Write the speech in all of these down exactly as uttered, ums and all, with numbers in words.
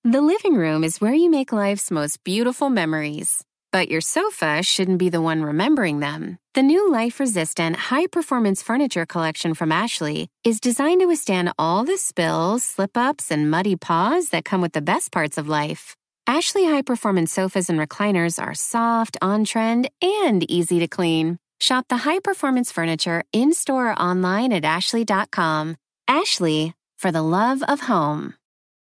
The living room is where you make life's most beautiful memories. But your sofa shouldn't be the one remembering them. The new life-resistant, high-performance furniture collection from Ashley is designed to withstand all the spills, slip-ups, and muddy paws that come with the best parts of life. Ashley high-performance sofas and recliners are soft, on-trend, and easy to clean. Shop the high-performance furniture in-store or online at ashley dot com. Ashley, for the love of home.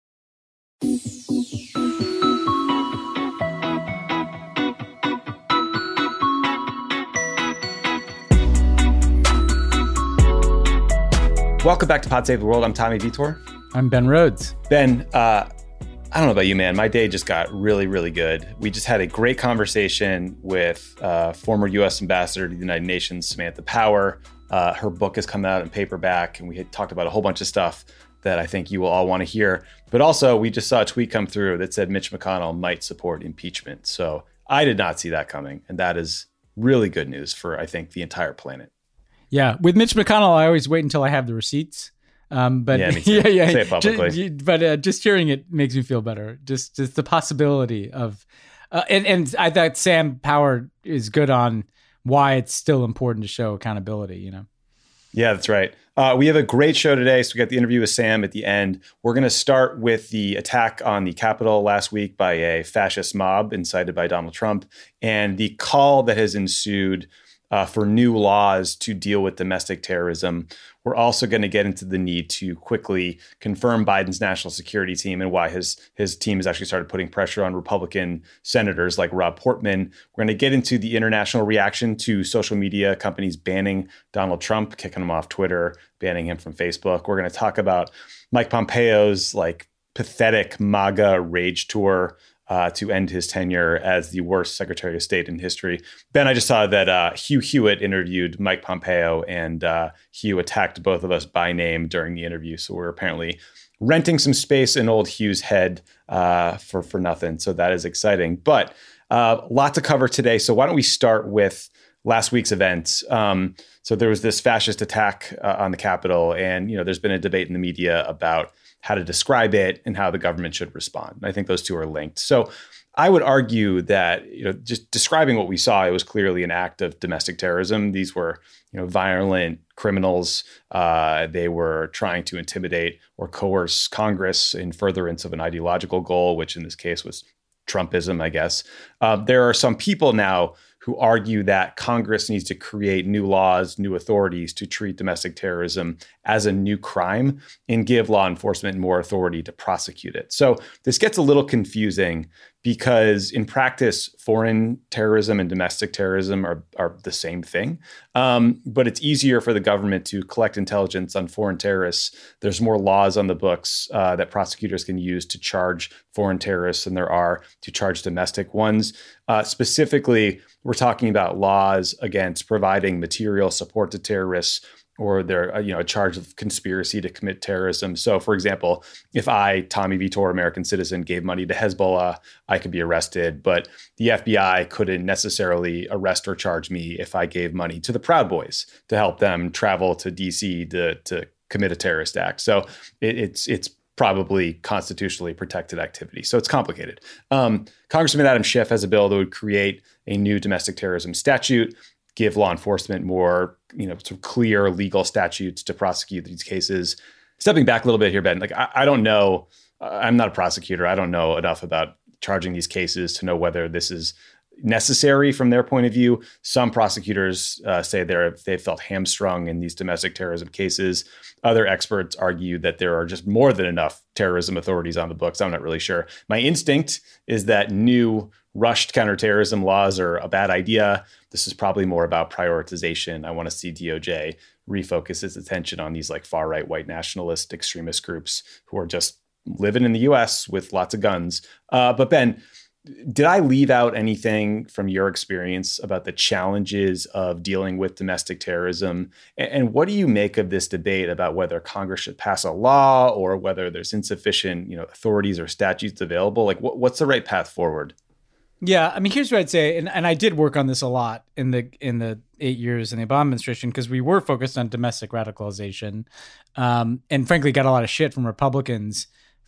Welcome back to Pod Save the World. I'm Tommy Vitor. I'm Ben Rhodes. Ben, uh, I don't know about you, man. My day just got really, really good. We just had a great conversation with uh, former U S Ambassador to the United Nations, Samantha Power. Uh, her book has come out in paperback, and we had talked about a whole bunch of stuff that I think you will all want to hear. But also, we just saw a tweet come through that said Mitch McConnell might support impeachment. So I did not see that coming. And that is really good news for, I think, the entire planet. Yeah. With Mitch McConnell, I always wait until I have the receipts. Um, but yeah, me too. yeah, yeah. Say it publicly. Just, but uh, just hearing it makes me feel better. Just, just the possibility of, uh, and, and I thought Sam Power is good on why it's still important to show accountability, you know? Yeah, that's right. Uh, we have a great show today. So we got the interview with Sam at the end. We're going to start with the attack on the Capitol last week by a fascist mob incited by Donald Trump, and the call that has ensued uh, for new laws to deal with domestic terrorism. We're also going to get into the need to quickly confirm Biden's national security team and why his his team has actually started putting pressure on Republican senators like Rob Portman. We're going to get into the international reaction to social media companies banning Donald Trump, kicking him off Twitter, banning him from Facebook. We're going to talk about Mike Pompeo's like pathetic MAGA rage tour Uh, to end his tenure as the worst Secretary of State in history. Ben, I just saw that uh, Hugh Hewitt interviewed Mike Pompeo, and uh, Hugh attacked both of us by name during the interview. So we're apparently renting some space in old Hugh's head uh, for, for nothing. So that is exciting. But uh, a lot to cover today. So why don't we start with last week's events? Um, so there was this fascist attack uh, on the Capitol, and you know, there's been a debate in the media about how to describe it and how the government should respond. And I think those two are linked. So I would argue that, you know, just describing what we saw, it was clearly an act of domestic terrorism. These were, you know, violent criminals. Uh, they were trying to intimidate or coerce Congress in furtherance of an ideological goal, which in this case was Trumpism, I guess. Uh, there are some people now who argue that Congress needs to create new laws, new authorities to treat domestic terrorism as a new crime and give law enforcement more authority to prosecute it. So this gets a little confusing because in practice, foreign terrorism and domestic terrorism are, are the same thing. Um, but it's easier for the government to collect intelligence on foreign terrorists. There's more laws on the books uh, that prosecutors can use to charge foreign terrorists than there are to charge domestic ones. Uh, specifically, we're talking about laws against providing material support to terrorists, or they're, you know, a charge of conspiracy to commit terrorism. So, for example, if I, Tommy Vitor, American citizen, gave money to Hezbollah, I could be arrested. But the F B I couldn't necessarily arrest or charge me if I gave money to the Proud Boys to help them travel to D C to, to commit a terrorist act. So it, it's it's probably constitutionally protected activity. So it's complicated. Um, Congressman Adam Schiff has a bill that would create a new domestic terrorism statute, give law enforcement more, you know, sort of clear legal statutes to prosecute these cases. Stepping back a little bit here, Ben, like I, I don't know, uh, I'm not a prosecutor. I don't know enough about charging these cases to know whether this is necessary from their point of view. Some prosecutors uh, say they're they felt hamstrung in these domestic terrorism cases. Other experts argue that there are just more than enough terrorism authorities on the books. I'm not really sure. My instinct is that new rushed counterterrorism laws are a bad idea. This is probably more about prioritization. I want to see D O J refocus its attention on these like far-right white nationalist extremist groups who are just living in the U S with lots of guns. Uh, but Ben, did I leave out anything from your experience about the challenges of dealing with domestic terrorism? And what do you make of this debate about whether Congress should pass a law or whether there's insufficient, you know, authorities or statutes available? Like, what, what's the right path forward? Yeah, I mean, here's what I'd say, and, and I did work on this a lot in the in the eight years in the Obama administration because we were focused on domestic radicalization, um, and frankly got a lot of shit from Republicans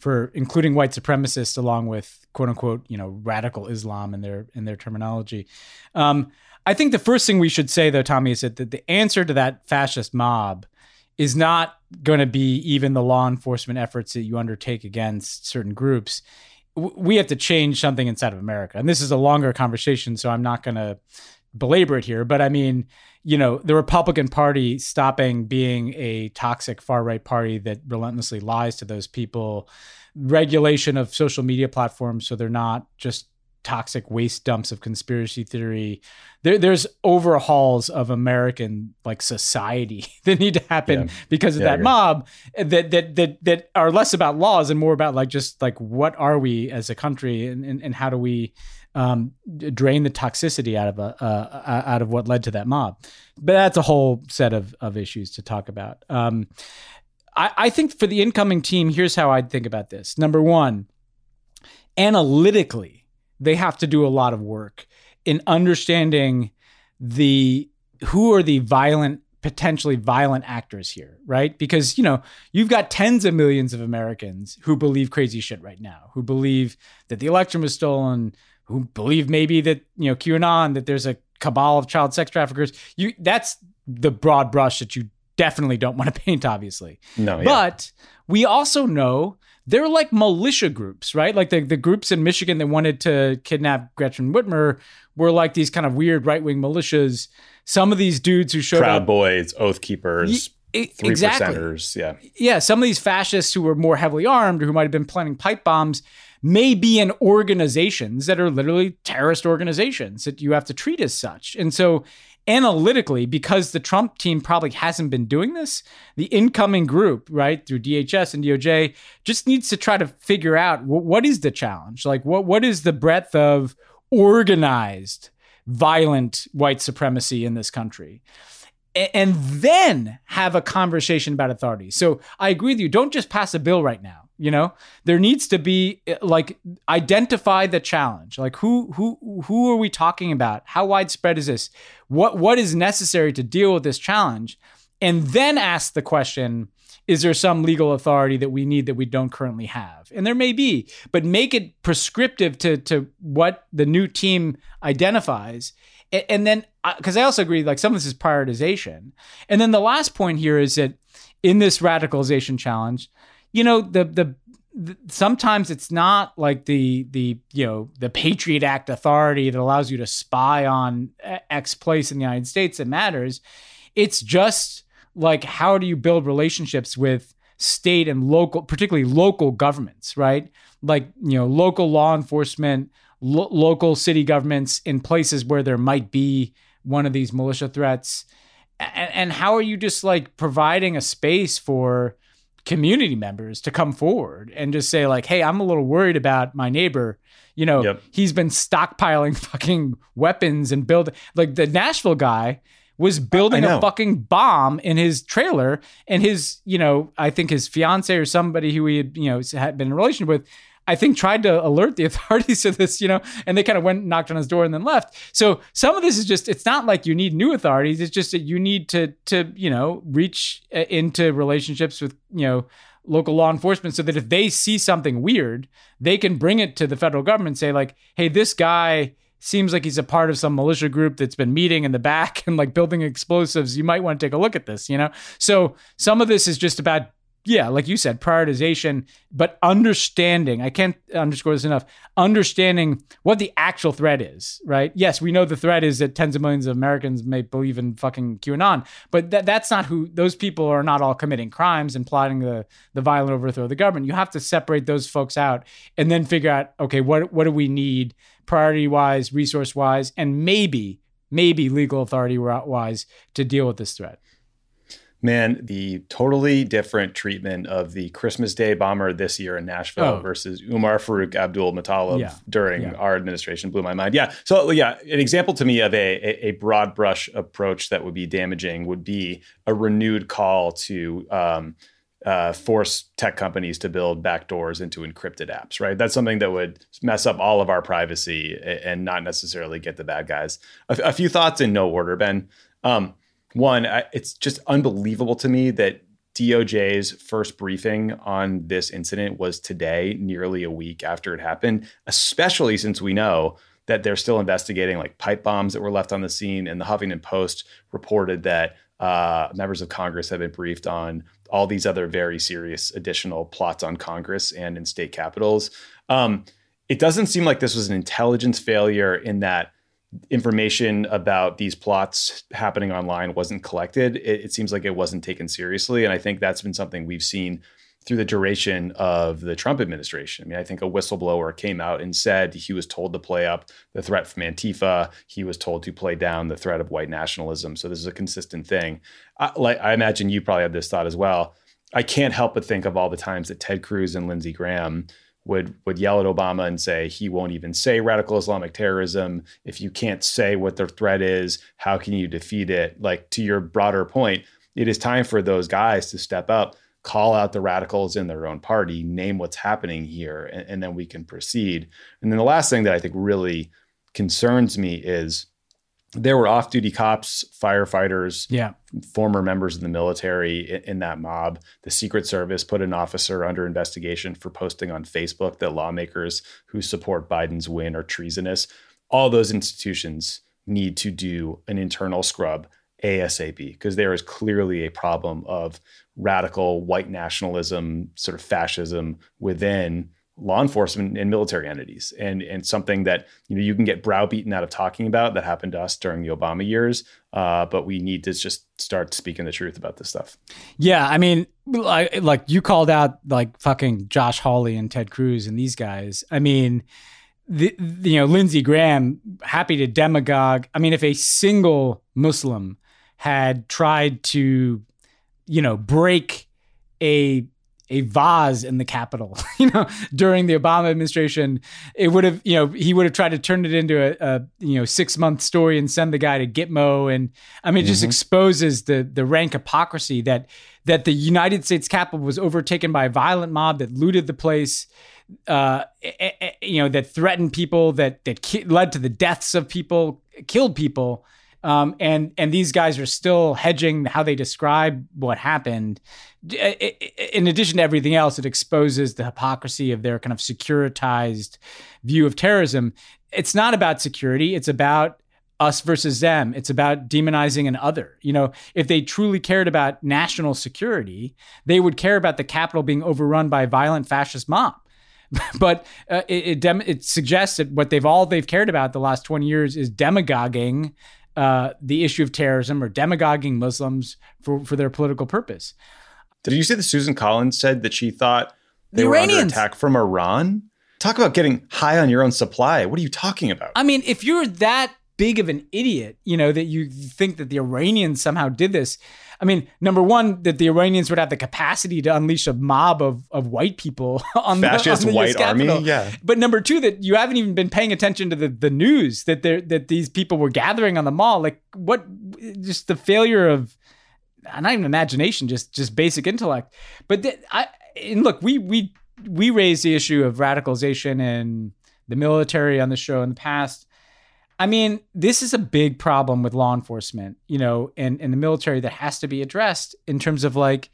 for including white supremacists along with quote unquote, you know, radical Islam in their in their terminology. Um, I think the first thing we should say, though, Tommy, is that the, the answer to that fascist mob is not going to be even the law enforcement efforts that you undertake against certain groups. W- we have to change something inside of America. And this is a longer conversation, so I'm not going to belabor it here. But I mean, you know, the Republican Party stopping being a toxic far-right party that relentlessly lies to those people, regulation of social media platforms so they're not just toxic waste dumps of conspiracy theory. There, there's overhauls of American like society that need to happen yeah. because of yeah, that mob that that that that are less about laws and more about like just like what are we as a country and and, and how do we um, drain the toxicity out of a uh, out of what led to that mob. But that's a whole set of of issues to talk about. Um, I, I think for the incoming team, here's how I'd think about this. Number one, analytically, they have to do a lot of work in understanding the who are the violent, potentially violent actors here, right? Because, you know, you've got tens of millions of Americans who believe crazy shit right now, who believe that the election was stolen, who believe maybe that, you know, QAnon, that there's a cabal of child sex traffickers. You that's the broad brush that you definitely don't want to paint, obviously. No, yeah. But we also know they're like militia groups, right? Like the, the groups in Michigan that wanted to kidnap Gretchen Whitmer were like these kind of weird right-wing militias. Some of these dudes who showed Proud up, Boys, Oath Keepers, y- three exactly. percenters. Yeah. Yeah. Some of these fascists who were more heavily armed or who might have been planning pipe bombs may be in organizations that are literally terrorist organizations that you have to treat as such. And so analytically, because the Trump team probably hasn't been doing this, the incoming group, right, through D H S and D O J, just needs to try to figure out w- what is the challenge? Like, what what is the breadth of organized, violent white supremacy in this country? A- and then have a conversation about authority. So I agree with you. Don't just pass a bill right now. You know, there needs to be like identify the challenge. Like who who who are we talking about? How widespread is this? What what is necessary to deal with this challenge? And then ask the question, is there some legal authority that we need that we don't currently have? And there may be, but make it prescriptive to to what the new team identifies. And, and then, because I also agree, like some of this is prioritization. And then the last point here is that in this radicalization challenge, you know, the, the the sometimes it's not like the the you know the Patriot Act authority that allows you to spy on X place in the United States that matters. It's just like, how do you build relationships with state and local, particularly local governments, right? Like, you know, local law enforcement, lo- local city governments in places where there might be one of these militia threats, and, and how are you just like providing a space for community members to come forward and just say like, hey, I'm a little worried about my neighbor. You know, yep. He's been stockpiling fucking weapons and build like the Nashville guy was building a fucking bomb in his trailer, and his, you know, I think his fiance or somebody who he had, you know, had been in a relationship with, I think tried to alert the authorities to this, you know, and they kind of went and knocked on his door and then left. So some of this is just, it's not like you need new authorities. It's just that you need to, to, you know, reach into relationships with, you know, local law enforcement so that if they see something weird, they can bring it to the federal government and say like, hey, this guy seems like he's a part of some militia group that's been meeting in the back and like building explosives. You might want to take a look at this, you know? So some of this is just about, yeah, like you said, prioritization, but understanding, I can't underscore this enough, understanding what the actual threat is, right? Yes, we know the threat is that tens of millions of Americans may believe in fucking QAnon, but that that's not who, those people are not all committing crimes and plotting the, the violent overthrow of the government. You have to separate those folks out and then figure out, okay, what, what do we need priority-wise, resource-wise, and maybe, maybe legal authority-wise to deal with this threat. Man, the totally different treatment of the Christmas Day bomber this year in Nashville oh. versus Umar Farouk Abdul Muttalib yeah. during yeah. our administration blew my mind. Yeah. So yeah, an example to me of a, a, a broad brush approach that would be damaging would be a renewed call to um, uh, force tech companies to build backdoors into encrypted apps, right? That's something that would mess up all of our privacy and not necessarily get the bad guys. A, a few thoughts in no order, Ben. Um, One, I, it's just unbelievable to me that D O J's first briefing on this incident was today, nearly a week after it happened, especially since we know that they're still investigating like pipe bombs that were left on the scene. And the Huffington Post reported that uh, members of Congress have been briefed on all these other very serious additional plots on Congress and in state capitals. Um, it doesn't seem like this was an intelligence failure in that information about these plots happening online wasn't collected. It, it seems like it wasn't taken seriously. And I think that's been something we've seen through the duration of the Trump administration. I mean, I think a whistleblower came out and said he was told to play up the threat from Antifa. He was told to play down the threat of white nationalism. So this is a consistent thing. I, like, I imagine you probably have this thought as well. I can't help but think of all the times that Ted Cruz and Lindsey Graham would would yell at Obama and say, he won't even say radical Islamic terrorism. If you can't say what the threat is, how can you defeat it? Like, to your broader point, it is time for those guys to step up, call out the radicals in their own party, name what's happening here, and, and then we can proceed. And then the last thing that I think really concerns me is there were off-duty cops, firefighters, yeah. former members of the military in, in that mob. The Secret Service put an officer under investigation for posting on Facebook that lawmakers who support Biden's win are treasonous. All those institutions need to do an internal scrub ASAP, because there is clearly a problem of radical white nationalism, sort of fascism within law enforcement and military entities, and and something that, you know, you can get browbeaten out of talking about. That happened to us during the Obama years, uh, but we need to just start speaking the truth about this stuff. Yeah, I mean, like, like you called out like fucking Josh Hawley and Ted Cruz and these guys. I mean, the, the you know, Lindsey Graham, happy to demagogue. I mean, if a single Muslim had tried to, you know, break a a vase in the Capitol, you know, during the Obama administration, it would have, you know, he would have tried to turn it into a, a you know, six month story and send the guy to Gitmo. And I mean, it mm-hmm. just exposes the the rank hypocrisy that that the United States Capitol was overtaken by a violent mob that looted the place, uh, you know, that threatened people, that that ki- led to the deaths of people, killed people. Um, and and these guys are still hedging how they describe what happened. In addition to everything else, it exposes the hypocrisy of their kind of securitized view of terrorism. It's not about security. It's about us versus them. It's about demonizing an other. You know, if they truly cared about national security, they would care about the Capitol being overrun by a violent fascist mob. But uh, it, it, dem- it suggests that what they've all they've cared about the last twenty years is demagoguing uh, the issue of terrorism, or demagoguing Muslims for, for their political purpose. Did you see that Susan Collins said that she thought they the were Iranians. under attack from Iran? Talk about getting high on your own supply. What are you talking about? I mean, if you're that big of an idiot, you know, that you think that the Iranians somehow did this. I mean, number one, that the Iranians would have the capacity to unleash a mob of, of white people on Fascist the, on the white army. Capitol. Yeah. But number two, that you haven't even been paying attention to the, the news that there that these people were gathering on the mall. Like, what? Just the failure of not even imagination, just just basic intellect. But th- I and look, we we we raised the issue of radicalization in the military on the show in the past. I mean, this is a big problem with law enforcement, you know, and, and the military that has to be addressed in terms of, like,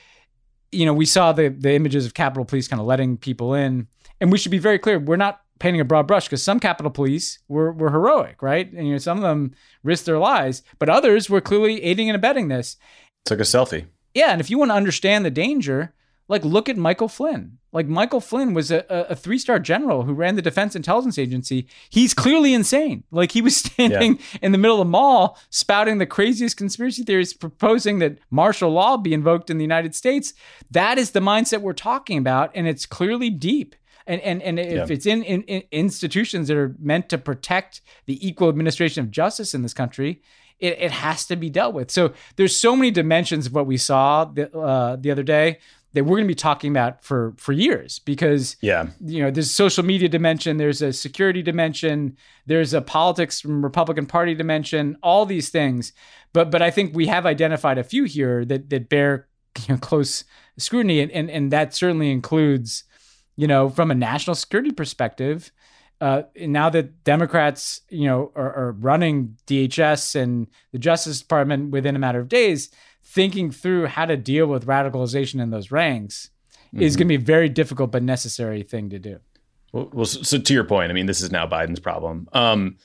you know, we saw the the images of Capitol Police kind of letting people in, and we should be very clear, we're not painting a broad brush, because some Capitol Police were were heroic, right? And, you know, some of them risked their lives, but others were clearly aiding and abetting this. Took a selfie. Yeah, and if you want to understand the danger, like, look at Michael Flynn. Like, Michael Flynn was a, a three-star general who ran the Defense Intelligence Agency. He's clearly insane. Like, he was standing yeah. in the middle of the mall spouting the craziest conspiracy theories, proposing that martial law be invoked in the United States. That is the mindset we're talking about, and it's clearly deep. And and and if yeah. it's in, in, in institutions that are meant to protect the equal administration of justice in this country, it, it has to be dealt with. So there's so many dimensions of what we saw the, uh, the other day that we're going to be talking about for for years, because yeah. you know, there's a social media dimension, there's a security dimension, there's a politics from Republican Party dimension, all these things. But but I think we have identified a few here that that bear, you know, close scrutiny, and and, and that certainly includes, you know, from a national security perspective. Uh, now that Democrats, you know, are, are running D H S and the Justice Department within a matter of days, thinking through how to deal with radicalization in those ranks mm-hmm. is going to be a very difficult but necessary thing to do. Well, well, so to your point, I mean, this is now Biden's problem. Um,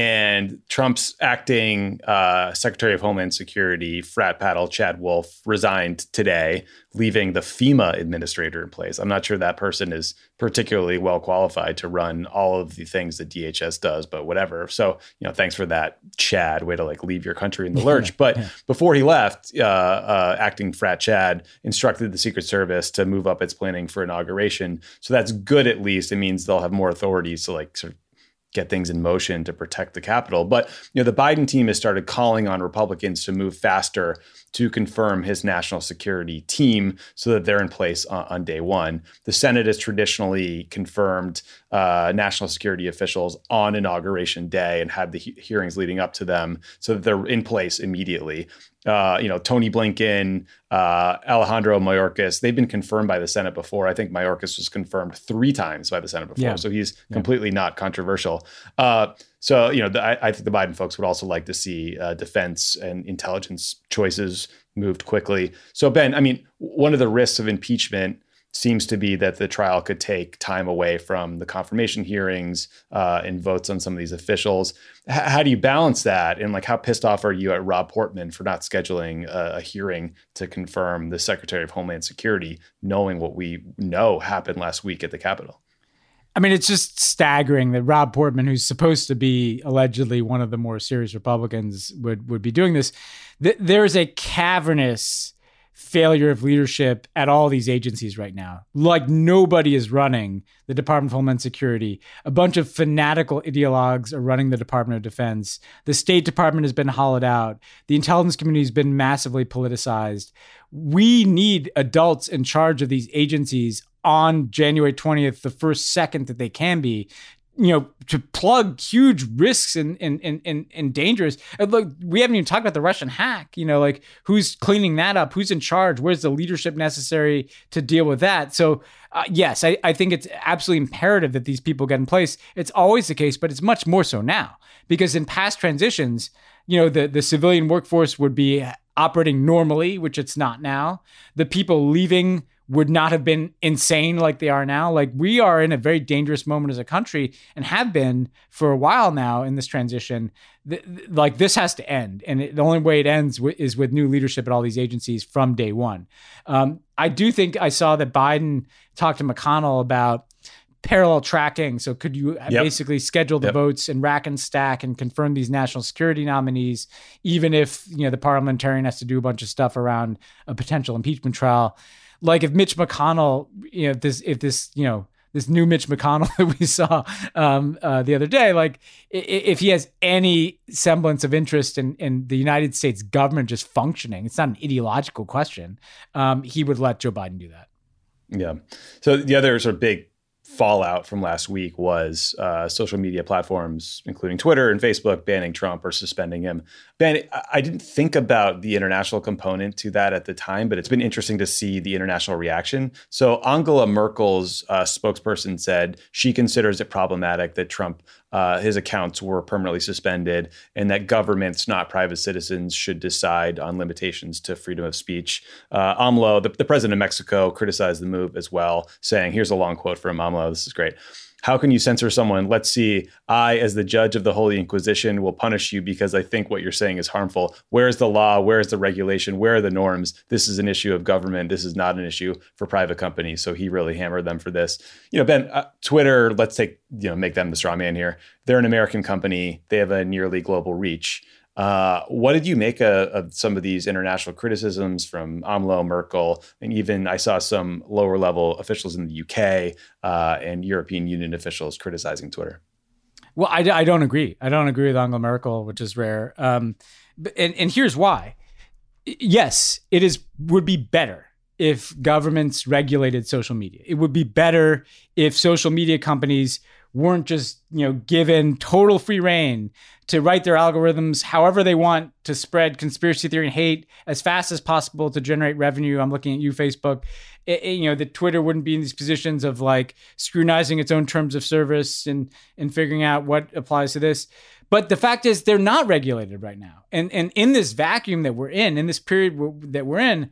and Trump's acting uh, Secretary of Homeland Security, frat paddle Chad Wolf, resigned today, leaving the FEMA administrator in place. I'm not sure that person is particularly well qualified to run all of the things that D H S does, but whatever. So, you know, thanks for that, Chad. Way to like leave your country in the lurch. But yeah. before he left, uh, uh, acting frat Chad instructed the Secret Service to move up its planning for inauguration. So that's good. At least it means they'll have more authorities to like sort of get things in motion to protect the Capitol. But, you know, the Biden team has started calling on Republicans to move faster to confirm his national security team so that they're in place on, on day one. The Senate has traditionally confirmed uh, national security officials on inauguration day and had the he- hearings leading up to them so that they're in place immediately. Uh, you know, Tony Blinken, uh, Alejandro Mayorkas, they've been confirmed by the Senate before. I think Mayorkas was confirmed three times by the Senate before. Yeah. So he's yeah. completely not controversial. Uh, so, you know, the, I, I think the Biden folks would also like to see uh, defense and intelligence choices moved quickly. So, Ben, I mean, one of the risks of impeachment seems to be that the trial could take time away from the confirmation hearings uh, and votes on some of these officials. H- how do you balance that? And like, how pissed off are you at Rob Portman for not scheduling a, a hearing to confirm the Secretary of Homeland Security, knowing what we know happened last week at the Capitol? I mean, it's just staggering that Rob Portman, who's supposed to be allegedly one of the more serious Republicans, would, would be doing this. Th- there is a cavernous failure of leadership at all these agencies right now. Like nobody is running the Department of Homeland Security. A bunch of fanatical ideologues are running the Department of Defense. The State Department has been hollowed out. The intelligence community has been massively politicized. We need adults in charge of these agencies on January twentieth, the first second that they can be, you know, to plug huge risks and and and and, and dangers. And look, we haven't even talked about the Russian hack. You know, like who's cleaning that up? Who's in charge? Where's the leadership necessary to deal with that? So, uh, yes, I, I think it's absolutely imperative that these people get in place. It's always the case, but it's much more so now because in past transitions, you know, the the civilian workforce would be operating normally, which it's not now. The people leaving would not have been insane like they are now. Like we are in a very dangerous moment as a country and have been for a while now in this transition. Th- th- like this has to end. And it, the only way it ends w- is with new leadership at all these agencies from day one. Um, I do think I saw that Biden talked to McConnell about parallel tracking. So could you yep. basically schedule the yep. votes and rack and stack and confirm these national security nominees, even if, you know, the parliamentarian has to do a bunch of stuff around a potential impeachment trial? Like if Mitch McConnell, you know, if this, if this, you know, this new Mitch McConnell that we saw um, uh, the other day, like if he has any semblance of interest in, in the United States government just functioning, it's not an ideological question. Um, he would let Joe Biden do that. Yeah. So the other sort of big fallout from last week was uh, social media platforms, including Twitter and Facebook, banning Trump or suspending him. Ben, I didn't think about the international component to that at the time, but it's been interesting to see the international reaction. So Angela Merkel's uh, spokesperson said she considers it problematic that Trump, uh, his accounts were permanently suspended and that governments, not private citizens, should decide on limitations to freedom of speech. Uh, AMLO, the, the president of Mexico, criticized the move as well, saying, here's a long quote from AMLO. This is great. How can you censor someone? Let's see. I, as the judge of the Holy Inquisition, will punish you because I think what you're saying is harmful. Where's the law? Where's the regulation? Where are the norms? This is an issue of government. This is not an issue for private companies. So he really hammered them for this. You know, Ben, uh, Twitter, let's take, you know, make them the straw man here. They're an American company. They have a nearly global reach. Uh, what did you make of, of some of these international criticisms from AMLO, Merkel, and even I saw some lower level officials in the U K uh, and European Union officials criticizing Twitter? Well, I, I don't agree. I don't agree with Angela Merkel, which is rare. Um, and, and here's why. Yes, it is would be better if governments regulated social media. It would be better if social media companies weren't just, you know, given total free reign to write their algorithms however they want to spread conspiracy theory and hate as fast as possible to generate revenue. I'm looking at you, Facebook. It, it, you know, that Twitter wouldn't be in these positions of like scrutinizing its own terms of service and and figuring out what applies to this. But the fact is, they're not regulated right now. And and in this vacuum that we're in, in this period that we're in,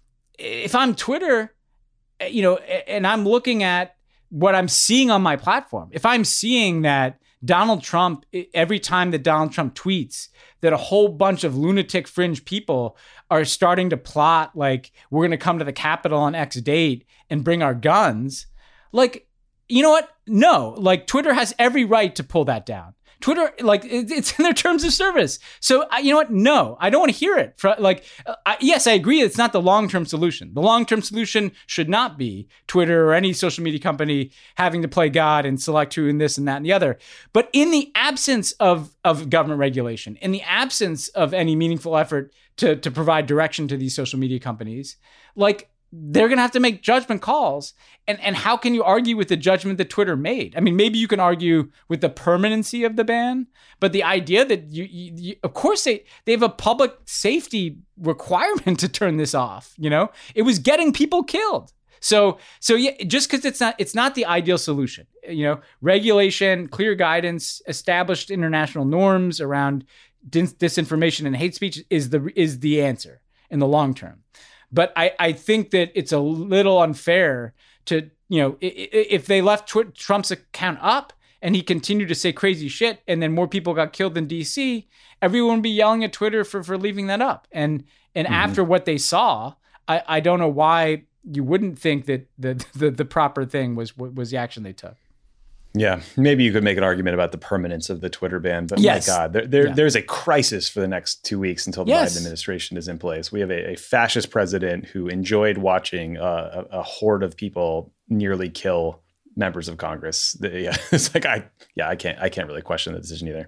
if I'm Twitter, you know, and I'm looking at what I'm seeing on my platform, if I'm seeing that Donald Trump, every time that Donald Trump tweets, that a whole bunch of lunatic fringe people are starting to plot, like, we're going to come to the Capitol on X date and bring our guns, like, you know what? No, like, Twitter has every right to pull that down. Twitter, like, it's in their terms of service. So, you know what? No, I don't want to hear it. Like, I, yes, I agree. It's not the long-term solution. The long-term solution should not be Twitter or any social media company having to play God and select who and this and that and the other. But in the absence of, of government regulation, in the absence of any meaningful effort to, to provide direction to these social media companies, like, they're going to have to make judgment calls. And and how can you argue with the judgment that Twitter made? I mean, maybe you can argue with the permanency of the ban, but the idea that you, you, you of course, they, they have a public safety requirement to turn this off. You know, it was getting people killed. So, so yeah, just because it's not, it's not the ideal solution. You know, regulation, clear guidance, established international norms around dis- disinformation and hate speech is the is the answer in the long term. But I, I think that it's a little unfair to, you know, if they left Tw- Trump's account up and he continued to say crazy shit and then more people got killed in D C, everyone would be yelling at Twitter for, for leaving that up. And and mm-hmm. after what they saw, I, I don't know why you wouldn't think that the, the, the proper thing was was the action they took. Yeah, maybe you could make an argument about the permanence of the Twitter ban, but yes. my God, there, there yeah. there's a crisis for the next two weeks until the yes. Biden administration is in place. We have a, a fascist president who enjoyed watching uh, a, a horde of people nearly kill members of Congress. The, yeah, it's like I, yeah, I can't, I can't really question the decision either.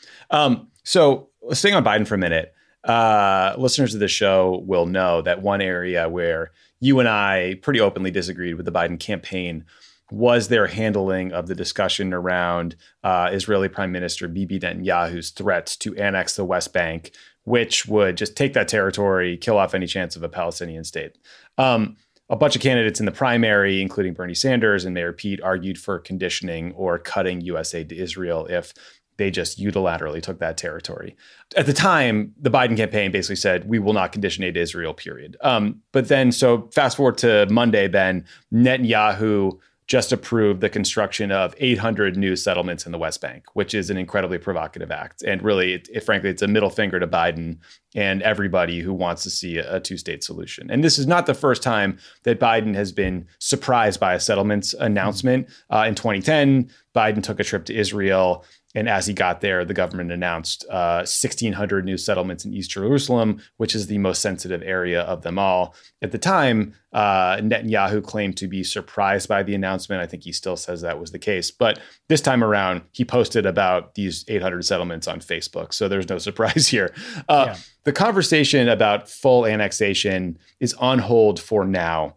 Um, so staying on Biden for a minute, uh, listeners of the show will know that one area where you and I pretty openly disagreed with the Biden campaign was their handling of the discussion around uh, Israeli Prime Minister Bibi Netanyahu's threats to annex the West Bank, which would just take that territory, kill off any chance of a Palestinian state. Um, a bunch of candidates in the primary, including Bernie Sanders and Mayor Pete, argued for conditioning or cutting U S aid to Israel if they just unilaterally took that territory. At the time, the Biden campaign basically said, we will not condition aid to Israel, period. Um, but then, so fast forward to Monday, Ben, Netanyahu just approved the construction of eight hundred new settlements in the West Bank, which is an incredibly provocative act. And really, it, it, frankly, it's a middle finger to Biden and everybody who wants to see a, a two-state solution. And this is not the first time that Biden has been surprised by a settlements announcement. Uh, in twenty ten, Biden took a trip to Israel. And as he got there, the government announced uh, sixteen hundred new settlements in East Jerusalem, which is the most sensitive area of them all. At the time, uh, Netanyahu claimed to be surprised by the announcement. I think he still says that was the case. But this time around, he posted about these eight hundred settlements on Facebook. So there's no surprise here. Uh, yeah. The conversation about full annexation is on hold for now,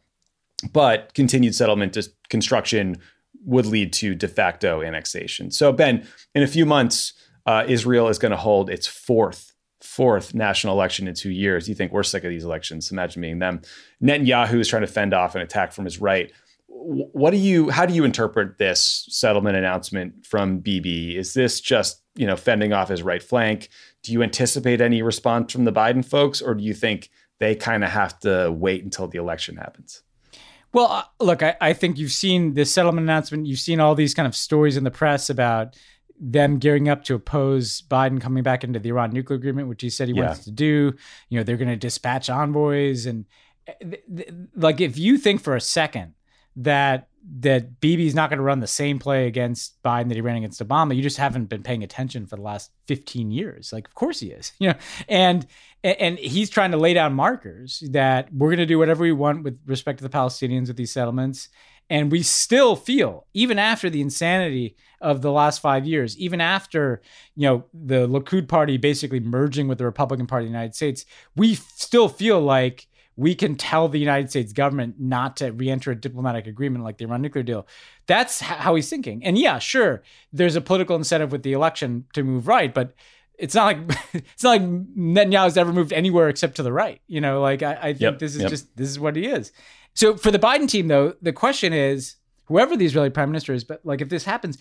but continued settlement just construction would lead to de facto annexation. So, Ben, in a few months, uh, Israel is going to hold its fourth, fourth national election in two years. You think we're sick of these elections? Imagine being them. Netanyahu is trying to fend off an attack from his right. What do you? How do you interpret this settlement announcement from Bibi? Is this just, you know, fending off his right flank? Do you anticipate any response from the Biden folks, or do you think they kind of have to wait until the election happens? Well, uh, look, I, I think you've seen this settlement announcement. You've seen all these kind of stories in the press about them gearing up to oppose Biden coming back into the Iran nuclear agreement, which he said he yeah. wants to do. You know, they're going to dispatch envoys. And th- th- like, if you think for a second that that Bibi's not going to run the same play against Biden that he ran against Obama, you just haven't been paying attention for the last fifteen years. Like, of course he is, you know, and, and he's trying to lay down markers that we're going to do whatever we want with respect to the Palestinians with these settlements. And we still feel, even after the insanity of the last five years, even after, you know, the Likud party basically merging with the Republican Party of the United States, we still feel like we can tell the United States government not to re-enter a diplomatic agreement like the Iran nuclear deal. That's how he's thinking. And yeah, sure, there's a political incentive with the election to move right, but it's not like it's not like Netanyahu's ever moved anywhere except to the right. You know, like I, I think yep, this is yep. just this is what he is. So for the Biden team, though, the question is, whoever the Israeli prime minister is, but like if this happens,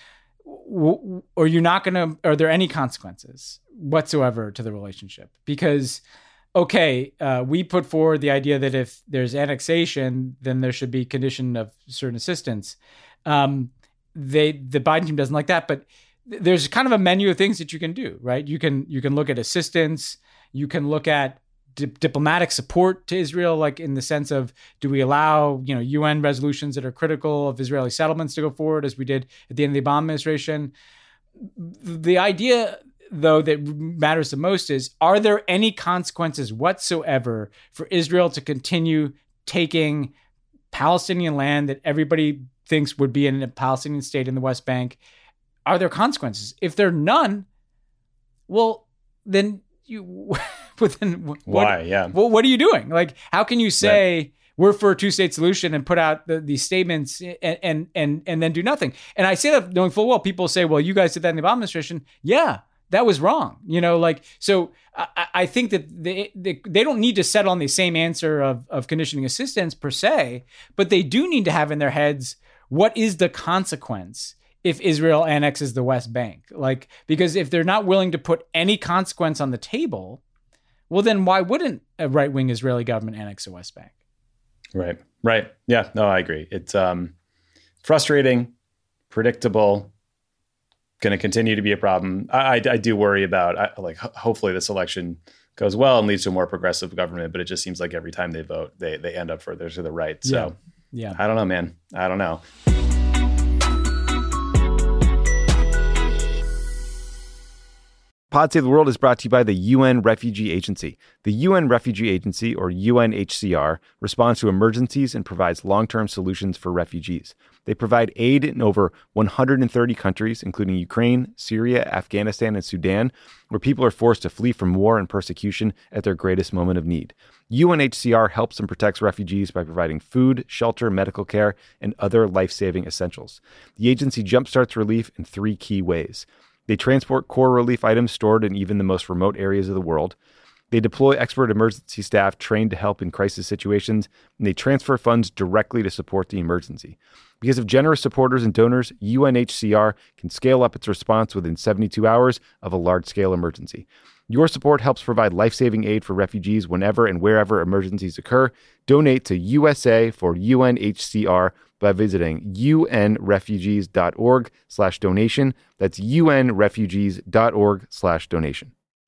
or you're not going to, are there any consequences whatsoever to the relationship? Because, okay, uh, we put forward the idea that if there's annexation, then there should be condition of certain assistance. Um, they, the Biden team doesn't like that, but th- there's kind of a menu of things that you can do, right? You can, you can look at assistance. You can look at di- diplomatic support to Israel, like in the sense of, do we allow, you know, U N resolutions that are critical of Israeli settlements to go forward, as we did at the end of the Obama administration? The idea, though, that matters the most is, are there any consequences whatsoever for Israel to continue taking Palestinian land that everybody thinks would be in a Palestinian state in the West Bank? Are there consequences? If there are none, well, then you, well, then what, why? Yeah. Well, what are you doing? Like, how can you say right. we're for a two-state solution and put out the, these statements and, and and and then do nothing? And I say that knowing full well, people say, well, you guys did that in the Obama administration. Yeah, that was wrong. You know, like, so I, I think that they, they they don't need to settle on the same answer of of conditioning assistance per se, but they do need to have in their heads, what is the consequence if Israel annexes the West Bank? Like, because if they're not willing to put any consequence on the table, well, then why wouldn't a right-wing Israeli government annex the West Bank? Right, right. Yeah, no, I agree. It's um, frustrating, predictable, going to continue to be a problem. I, I, I do worry about, I, like, ho- hopefully this election goes well and leads to a more progressive government, but it just seems like every time they vote, they they end up further to the right. So yeah, yeah. I don't know, man. I don't know. Pod Save the World is brought to you by the U N Refugee Agency. The U N Refugee Agency, or U N H C R, responds to emergencies and provides long-term solutions for refugees. They provide aid in over one hundred thirty countries, including Ukraine, Syria, Afghanistan, and Sudan, where people are forced to flee from war and persecution at their greatest moment of need. U N H C R helps and protects refugees by providing food, shelter, medical care, and other life-saving essentials. The agency jumpstarts relief in three key ways. They transport core relief items stored in even the most remote areas of the world. They deploy expert emergency staff trained to help in crisis situations, and they transfer funds directly to support the emergency. Because of generous supporters and donors, U N H C R can scale up its response within seventy-two hours of a large-scale emergency. Your support helps provide life-saving aid for refugees whenever and wherever emergencies occur. Donate to U S A for U N H C R by visiting unrefugees.org slash donation. That's unrefugees.org slash donation.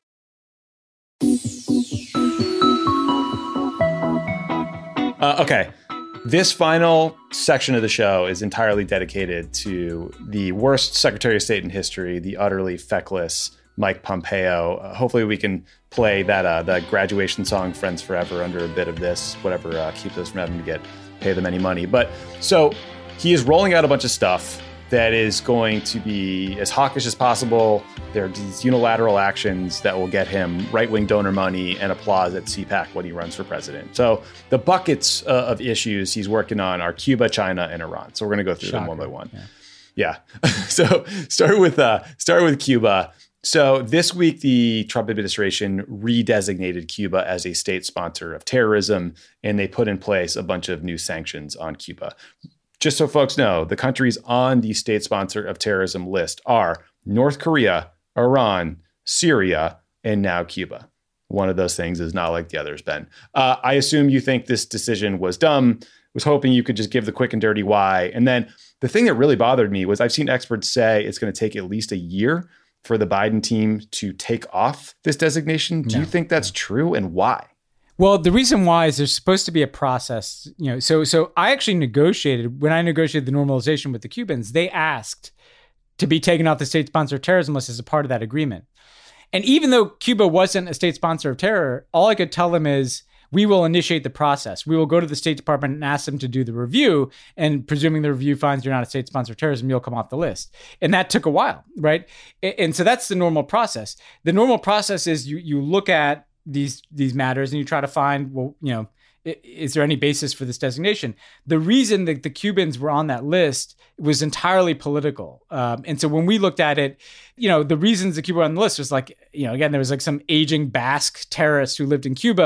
Uh, okay. This final section of the show is entirely dedicated to the worst Secretary of State in history, the utterly feckless Mike Pompeo. Uh, hopefully we can play that uh, that graduation song, Friends Forever, under a bit of this, whatever uh, keeps us from having to get pay them any money. But so he is rolling out a bunch of stuff that is going to be as hawkish as possible. There are these unilateral actions that will get him right-wing donor money and applause at C PAC when he runs for president. So the buckets uh, of issues he's working on are Cuba, China, and Iran. So we're going to go through Shocker. them one by one. Yeah. yeah. So start with uh, start with Cuba. So this week, the Trump administration redesignated Cuba as a state sponsor of terrorism, and they put in place a bunch of new sanctions on Cuba. Just so folks know, the countries on the state sponsor of terrorism list are North Korea, Iran, Syria, and now Cuba. One of those things is not like the others, Ben. Uh, I assume you think this decision was dumb. Was hoping you could just give the quick and dirty why. And then the thing that really bothered me was I've seen experts say it's going to take at least a year for the Biden team to take off this designation. Do no, you think that's no. true, and why? Well, the reason why is there's supposed to be a process, you know, so so I actually negotiated, when I negotiated the normalization with the Cubans, they asked to be taken off the state sponsor of terrorism list as a part of that agreement. And even though Cuba wasn't a state sponsor of terror, all I could tell them is, we will initiate the process. We will go to the State Department and ask them to do the review. And presuming the review finds you're not a state sponsor of terrorism, you'll come off the list. And that took a while, right? And so that's the normal process. The normal process is you you look at these these matters and you try to find, well, you know, is there any basis for this designation? The reason that the Cubans were on that list was entirely political. Um, and so when we looked at it, you know, the reasons the Cuba were on the list was like, you know, again, there was like some aging Basque terrorist who lived in Cuba.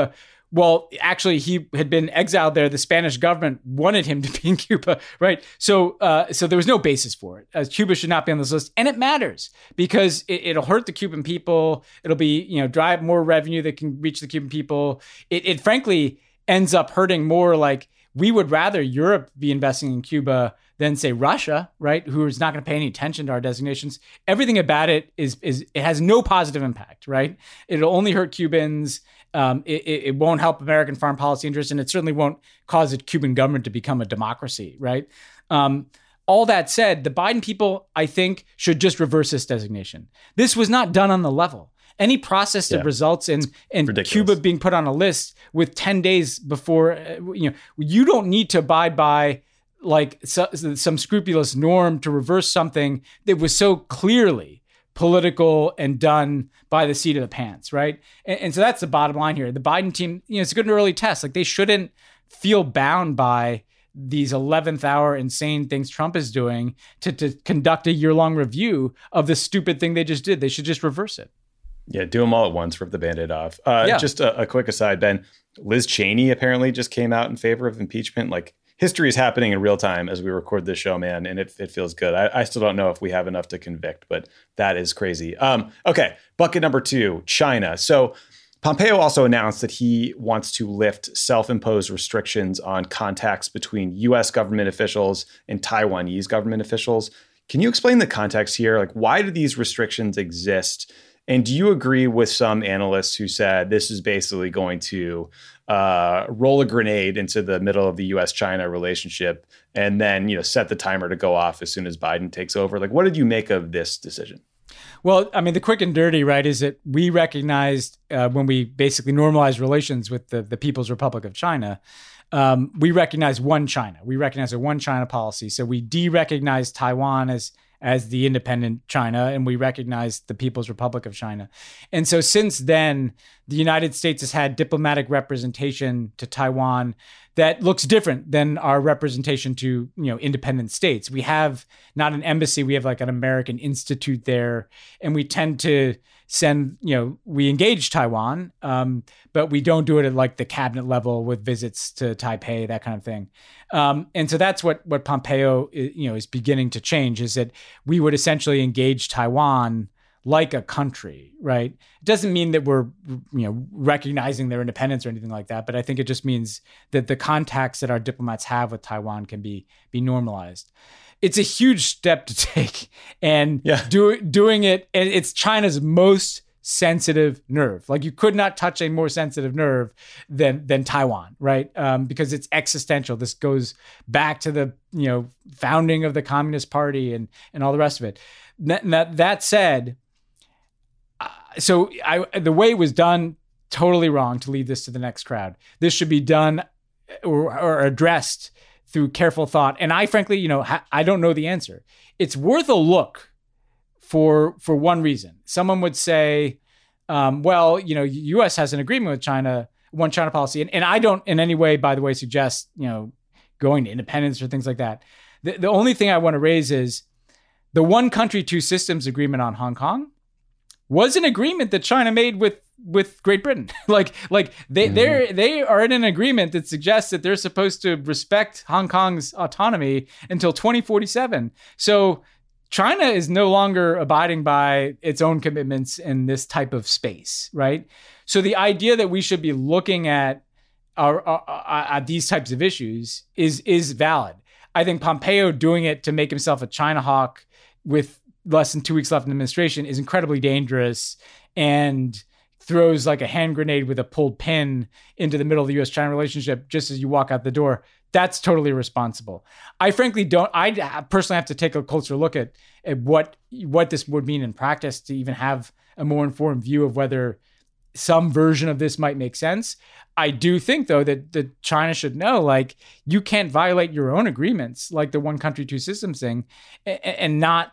Well, actually, he had been exiled there. The Spanish government wanted him to be in Cuba, right? So, uh, so there was no basis for it. Uh, Cuba should not be on this list, and it matters because it, it'll hurt the Cuban people. It'll be, you know, drive more revenue that can reach the Cuban people. It, it frankly ends up hurting more. Like, we would rather Europe be investing in Cuba than, say, Russia, right? Who is not going to pay any attention to our designations. Everything about it is is it has no positive impact, right? It'll only hurt Cubans. Um, it, it won't help American foreign policy interests, and it certainly won't cause the Cuban government to become a democracy, right? Um, all that said, the Biden people, I think, should just reverse this designation. This was not done on the level. Any process that yeah. results in, in Cuba being put on a list with ten days before, uh, you know, you don't need to abide by like so, some scrupulous norm to reverse something that was so clearly political and done by the seat of the pants, right? And, and so that's the bottom line here. The Biden team, you know, it's a good early test. Like, they shouldn't feel bound by these eleventh hour insane things Trump is doing to, to conduct a year-long review of the stupid thing they just did. They should just reverse it. Yeah, do them all at once, rip the Band-Aid off. Uh, yeah. Just a, a quick aside, Ben, Liz Cheney apparently just came out in favor of impeachment. Like, history is happening in real time as we record this show, man, and it, it feels good. I, I still don't know if we have enough to convict, but that is crazy. Um, okay, bucket number two, China. So Pompeo also announced that he wants to lift self-imposed restrictions on contacts between U S government officials and Taiwanese government officials. Can you explain the context here? Like, why do these restrictions exist? And do you agree with some analysts who said this is basically going to uh, roll a grenade into the middle of the U S China relationship and then, you know, set the timer to go off as soon as Biden takes over? Like, what did you make of this decision? Well, I mean, the quick and dirty, right, is that we recognized uh, when we basically normalized relations with the, the People's Republic of China, um, we recognize one China. We recognize a one China policy. So we de-recognized Taiwan as as the independent China, and we recognize the People's Republic of China. And so since then, the United States has had diplomatic representation to Taiwan that looks different than our representation to, you know, independent states. We have not an embassy, we have like an American institute there, and we tend to send, you know, we engage Taiwan, um, but we don't do it at like the cabinet level with visits to Taipei, that kind of thing. Um, and so that's what what Pompeo, you know, is beginning to change, is that we would essentially engage Taiwan like a country, right? It doesn't mean that we're, you know, recognizing their independence or anything like that, but I think it just means that the contacts that our diplomats have with Taiwan can be be normalized. It's a huge step to take, and yeah. do, doing it, and it's China's most sensitive nerve. Like, you could not touch a more sensitive nerve than than Taiwan, right? Um, because it's existential. This goes back to the, you know, founding of the Communist Party and and all the rest of it. That, that said, uh, so I, the way it was done, totally wrong to leave this to the next crowd. This should be done or, or addressed through careful thought. And I frankly, you know, ha- I don't know the answer. It's worth a look for for one reason. Someone would say, um, well, you know, U S has an agreement with China, one China policy. And, and I don't in any way, by the way, suggest, you know, going to independence or things like that. The, the only thing I want to raise is the one country, two systems agreement on Hong Kong was an agreement that China made with with Great Britain. like, like they mm-hmm. they they are in an agreement that suggests that they're supposed to respect Hong Kong's autonomy until twenty forty-seven. So China is no longer abiding by its own commitments in this type of space, right? So the idea that we should be looking at our, our, our at these types of issues is is valid. I think Pompeo doing it to make himself a China hawk with less than two weeks left in administration is incredibly dangerous and throws like a hand grenade with a pulled pin into the middle of the U S China relationship just as you walk out the door. That's totally irresponsible. I frankly don't, I personally have to take a closer look at, at what, what this would mean in practice to even have a more informed view of whether some version of this might make sense. I do think, though, that, that China should know, like, you can't violate your own agreements, like the one country, two systems thing, and, and not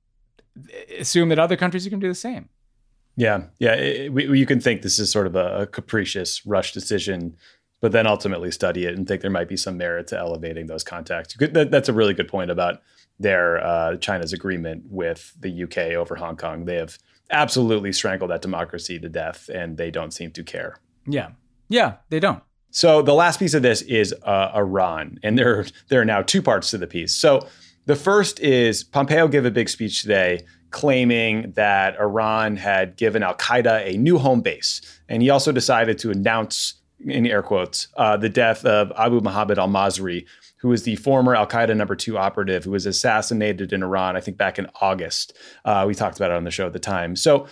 assume that other countries are going to do the same. Yeah. Yeah. It, we, you can think this is sort of a, a capricious rush decision, but then ultimately study it and think there might be some merit to elevating those contacts. You could, that, that's a really good point about their uh, China's agreement with the U K over Hong Kong. They have absolutely strangled that democracy to death, and they don't seem to care. Yeah. Yeah, they don't. So the last piece of this is uh, Iran, and there, there are now two parts to the piece. So the first is Pompeo gave a big speech today claiming that Iran had given al-Qaeda a new home base. And he also decided to announce, in air quotes, uh, the death of Abu Muhammad al-Masri, who was the former al-Qaeda number two operative who was assassinated in Iran, I think back in August. Uh, we talked about it on the show at the time. So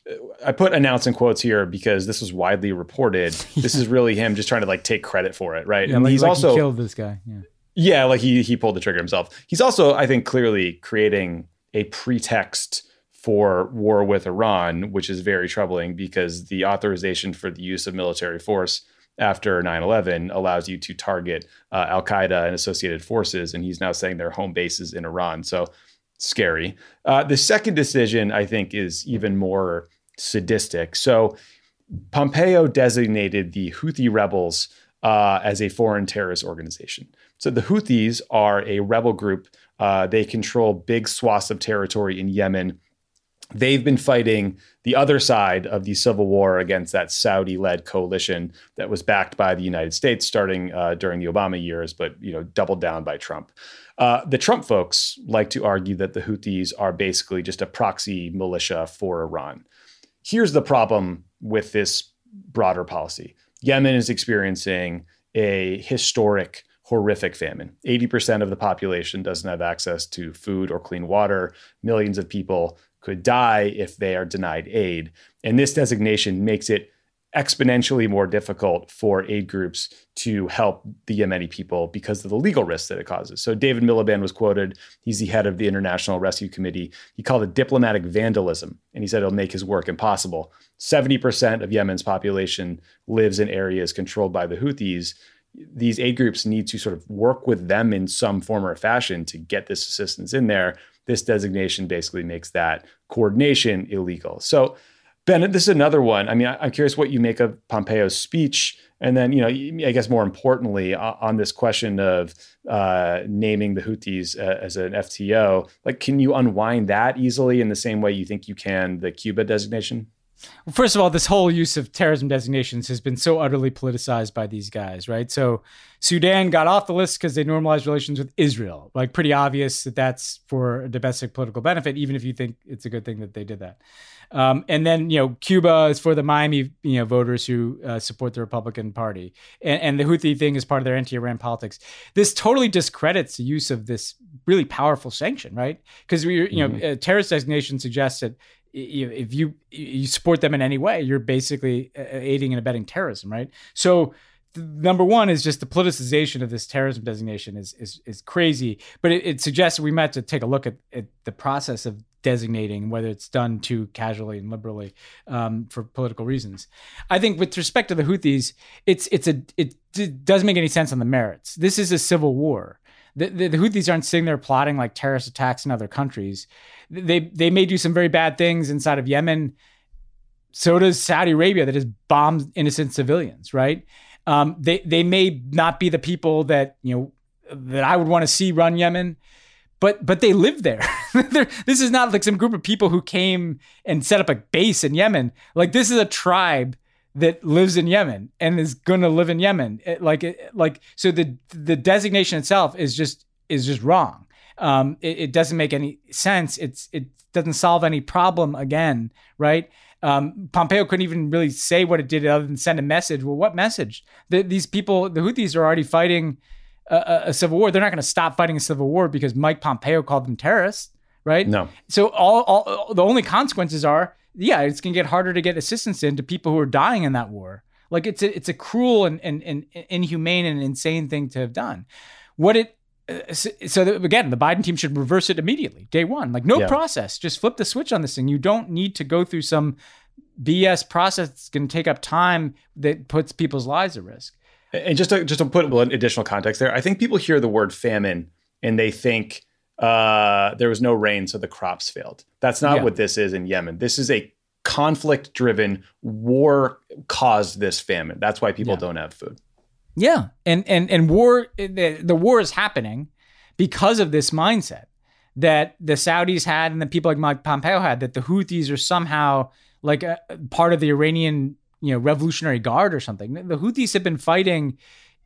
I put announce in quotes here because this was widely reported. Yeah. This is really him just trying to like take credit for it, right? Yeah, and like, he's like also he killed this guy. Yeah. Yeah, like he he pulled the trigger himself. He's also, I think, clearly creating a pretext for war with Iran, which is very troubling because the authorization for the use of military force after nine eleven allows you to target uh, al-Qaeda and associated forces. And he's now saying their home base is in Iran. So scary. Uh, the second decision, I think, is even more sadistic. So Pompeo designated the Houthi rebels uh, as a foreign terrorist organization. So the Houthis are a rebel group. Uh, they control big swaths of territory in Yemen. They've been fighting the other side of the civil war against that Saudi-led coalition that was backed by the United States starting uh, during the Obama years, but you know, doubled down by Trump. Uh, the Trump folks like to argue that the Houthis are basically just a proxy militia for Iran. Here's the problem with this broader policy. Yemen is experiencing a historic, horrific famine. eighty percent of the population doesn't have access to food or clean water. Millions of people could die if they are denied aid. And this designation makes it exponentially more difficult for aid groups to help the Yemeni people because of the legal risks that it causes. So David Miliband was quoted. He's the head of the International Rescue Committee. He called it diplomatic vandalism, and he said it'll make his work impossible. seventy percent of Yemen's population lives in areas controlled by the Houthis. These aid groups need to sort of work with them in some form or fashion to get this assistance in there. This designation basically makes that coordination illegal. So, Ben, this is another one. I mean, I'm curious what you make of Pompeo's speech. And then, you know, I guess more importantly, on this question of uh, naming the Houthis uh, as an F T O, like, can you unwind that easily in the same way you think you can the Cuba designation? Well, first of all, this whole use of terrorism designations has been so utterly politicized by these guys, right? So Sudan got off the list because they normalized relations with Israel. Like, pretty obvious that that's for a domestic political benefit, even if you think it's a good thing that they did that. Um, and then, you know, Cuba is for the Miami, you know, voters who uh, support the Republican Party. And, and the Houthi thing is part of their anti-Iran politics. This totally discredits the use of this really powerful sanction, right? Because, we, you know, mm-hmm. uh, terrorist designation suggests that if you you support them in any way, you're basically aiding and abetting terrorism, right? So number one is just the politicization of this terrorism designation is is, is crazy. But it, it suggests we might have to take a look at, at the process of designating, whether it's done too casually and liberally um, for political reasons. I think with respect to the Houthis, it's it's a it, it doesn't make any sense on the merits. This is a civil war. The, the, the Houthis aren't sitting there plotting like terrorist attacks in other countries. They they may do some very bad things inside of Yemen. So does Saudi Arabia that has bombed innocent civilians, right? Um, they they may not be the people that you know that I would want to see run Yemen, but but they live there. This is not like some group of people who came and set up a base in Yemen. Like, this is a tribe that lives in Yemen and is going to live in Yemen. It, like, it, like, so the, the designation itself is just, is just wrong. Um, it, it doesn't make any sense. It's, it doesn't solve any problem again. Right. Um, Pompeo couldn't even really say what it did other than send a message. Well, what message? The, these people, the Houthis are already fighting a, a civil war. They're not going to stop fighting a civil war because Mike Pompeo called them terrorists. Right. No. So all, all the only consequences are, yeah, it's going to get harder to get assistance in to people who are dying in that war. Like, it's a, it's a cruel and, and, and inhumane and insane thing to have done. What it, uh, so, so that, again, the Biden team should reverse it immediately, day one. Like, no yeah. process, just flip the switch on this thing. You don't need to go through some B S process that's going to take up time that puts people's lives at risk. And just to, just to put additional context there, I think people hear the word famine and they think, Uh, there was no rain, so the crops failed. That's not yeah. what this is in Yemen. This is a conflict-driven war caused this famine. That's why people yeah. don't have food. Yeah, and and and war. The, the war is happening because of this mindset that the Saudis had and the people like Mike Pompeo had, that the Houthis are somehow like a part of the Iranian, you know, Revolutionary Guard or something. The Houthis have been fighting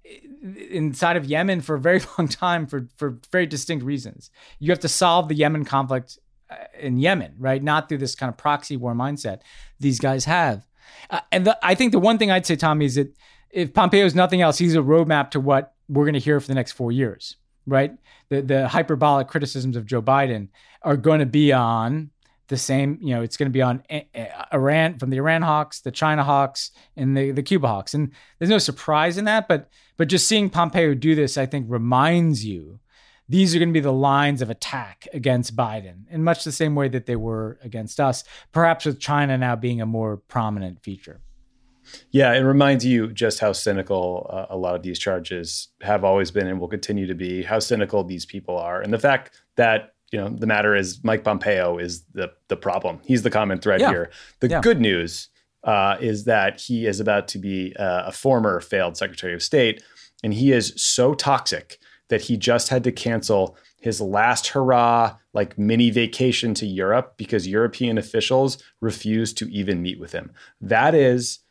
inside of Yemen for a very long time for, for very distinct reasons. You have to solve the Yemen conflict in Yemen, right? Not through this kind of proxy war mindset these guys have. Uh, and the, I think the one thing I'd say, Tommy, is that if Pompeo is nothing else, he's a roadmap to what we're going to hear for the next four years, right? The the hyperbolic criticisms of Joe Biden are going to be on the same, you know, it's going to be on Iran, from the Iran hawks, the China hawks, and the, the Cuba hawks. And there's no surprise in that, but but just seeing Pompeo do this, I think, reminds you these are going to be the lines of attack against Biden in much the same way that they were against us, perhaps with China now being a more prominent feature. Yeah, it reminds you just how cynical uh, a lot of these charges have always been and will continue to be, how cynical these people are. And the fact that, you know, the matter is Mike Pompeo is the the problem. He's the common thread yeah. here. The yeah. good news uh, is that he is about to be uh, a former failed Secretary of State, and he is so toxic that he just had to cancel his last hurrah, like mini vacation to Europe because European officials refused to even meet with him. That is...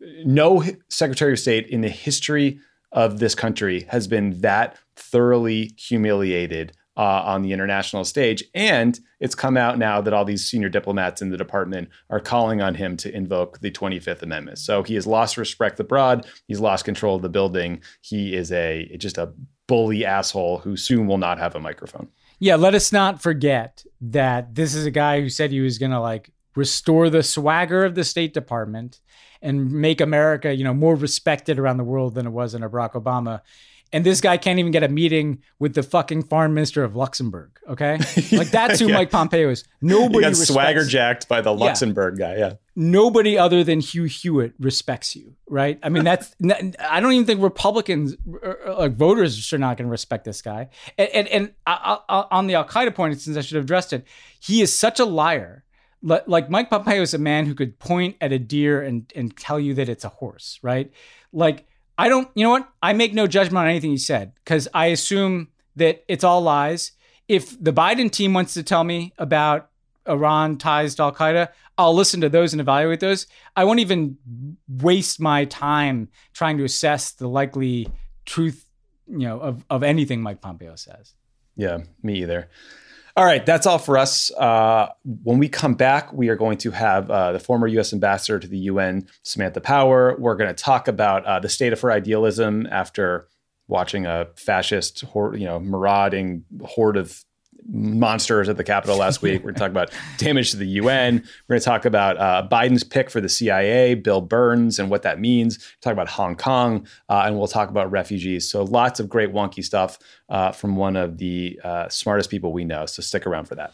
No Secretary of State in the history of this country has been that thoroughly humiliated uh, on the international stage. And it's come out now that all these senior diplomats in the department are calling on him to invoke the twenty-fifth Amendment. So he has lost respect abroad. He's lost control of the building. He is a just a bully asshole who soon will not have a microphone. Yeah, let us not forget that this is a guy who said he was going to like restore the swagger of the State Department and make America, you know, more respected around the world than it was under Barack Obama. And this guy can't even get a meeting with the fucking foreign minister of Luxembourg. Okay. Like that's who yeah. Mike Pompeo is. Nobody he got respects, swagger jacked by the Luxembourg yeah. guy. Yeah. Nobody other than Hugh Hewitt respects you. Right. I mean, that's, I don't even think Republicans, like voters, are not going to respect this guy. And, and, and I, I, on the Al-Qaeda point, since I should have addressed it, he is such a liar. Like Mike Pompeo is a man who could point at a deer and, and tell you that it's a horse, right? Like, I don't, you know what? I make no judgment on anything he said because I assume that it's all lies. If the Biden team wants to tell me about Iran ties to Al-Qaeda, I'll listen to those and evaluate those. I won't even waste my time trying to assess the likely truth, you know, of, of anything Mike Pompeo says. Yeah, me either. All right, that's all for us. Uh, when we come back, we are going to have uh, the former U S ambassador to the U N, Samantha Power. We're going to talk about uh, the state of her idealism after watching a fascist, you know, marauding horde of monsters at the Capitol last week. We're going to talk about damage to the U N. We're going to talk about uh, Biden's pick for the C I A, Bill Burns, and what that means. Talk about Hong Kong, uh, and we'll talk about refugees. So lots of great wonky stuff uh, from one of the uh, smartest people we know. So stick around for that.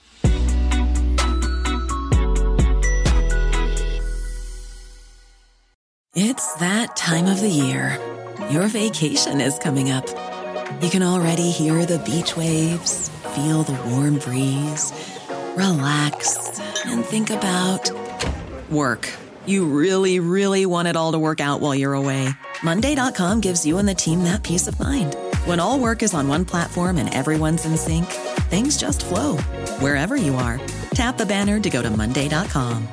It's that time of the year. Your vacation is coming up. You can already hear the beach waves, feel the warm breeze, relax, and think about work. You really, really want it all to work out while you're away. Monday dot com gives you and the team that peace of mind. When all work is on one platform and everyone's in sync, things just flow. Wherever you are, tap the banner to go to Monday dot com.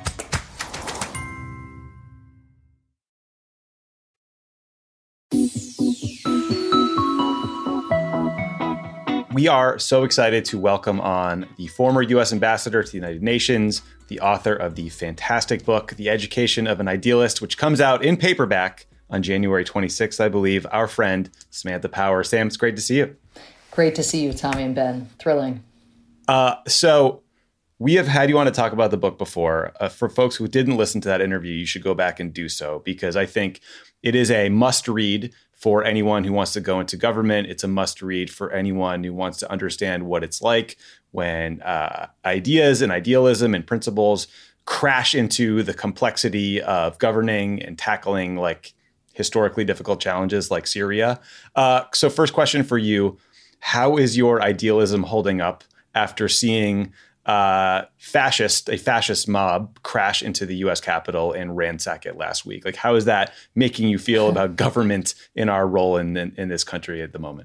We are so excited to welcome on the former U S ambassador to the United Nations, the author of the fantastic book, The Education of an Idealist, which comes out in paperback on January twenty-sixth, I believe, our friend Samantha Power. Sam, it's great to see you. Great to see you, Tommy and Ben. Thrilling. Uh, so we have had you on to talk about the book before. Uh, for folks who didn't listen to that interview, you should go back and do so because I think it is a must read for anyone who wants to go into government. It's a must read for anyone who wants to understand what it's like when uh, ideas and idealism and principles crash into the complexity of governing and tackling like historically difficult challenges like Syria. Uh, so first question for you, how is your idealism holding up after seeing uh, fascist, a fascist mob crash into the U S Capitol and ransack it last week? Like, how is that making you feel about government in our role in, in, in this country at the moment?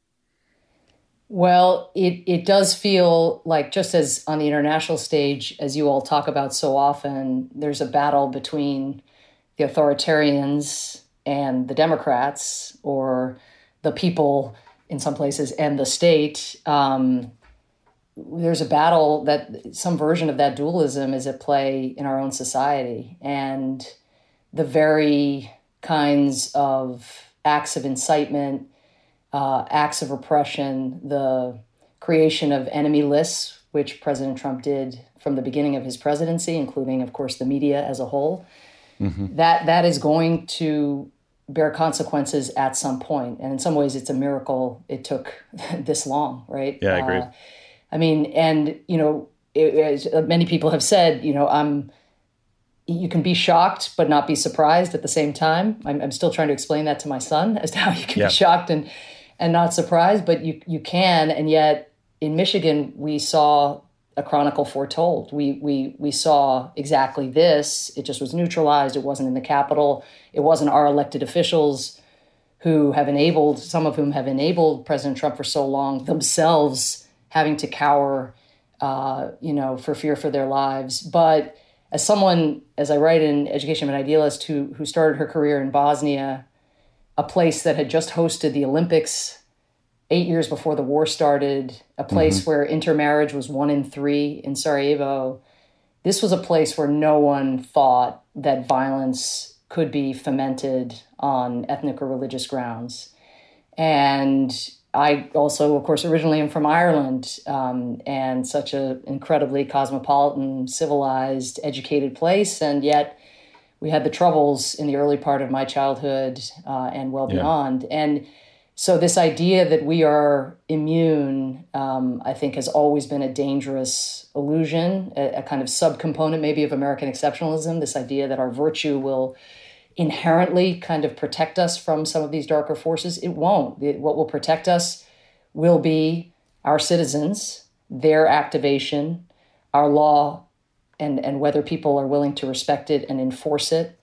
Well, it, it does feel like, just as on the international stage, as you all talk about so often, there's a battle between the authoritarians and the Democrats, or the people in some places and the state, um, there's a battle that some version of that dualism is at play in our own society. And the very kinds of acts of incitement, uh, acts of repression, the creation of enemy lists, which President Trump did from the beginning of his presidency, including, of course, the media as a whole, mm-hmm. that that is going to bear consequences at some point. And in some ways, it's a miracle it took this long, right? Yeah, I agree. Uh, I mean, and, you know, it, as many people have said, you know, I'm, you can be shocked but not be surprised at the same time. I'm, I'm still trying to explain that to my son as to how you can yeah. be shocked and and not surprised, but you you can. And yet in Michigan, we saw a chronicle foretold. We we we saw exactly this. It just was neutralized. It wasn't in the Capitol. It wasn't our elected officials who have enabled, some of whom have enabled President Trump for so long, themselves having to cower, uh, you know, for fear for their lives. But as someone, as I write in Education of an Idealist, who who started her career in Bosnia, a place that had just hosted the Olympics eight years before the war started, a place mm-hmm. where intermarriage was one in three in Sarajevo, this was a place where no one thought that violence could be fomented on ethnic or religious grounds. And I also, of course, originally am from Ireland, um, and such an incredibly cosmopolitan, civilized, educated place. And yet we had the troubles in the early part of my childhood uh, and well beyond. Yeah. And so this idea that we are immune, um, I think, has always been a dangerous illusion, a, a kind of subcomponent maybe of American exceptionalism, this idea that our virtue will inherently kind of protect us from some of these darker forces. It won't. It, what will protect us will be our citizens, their activation, our law, and, and whether people are willing to respect it and enforce it,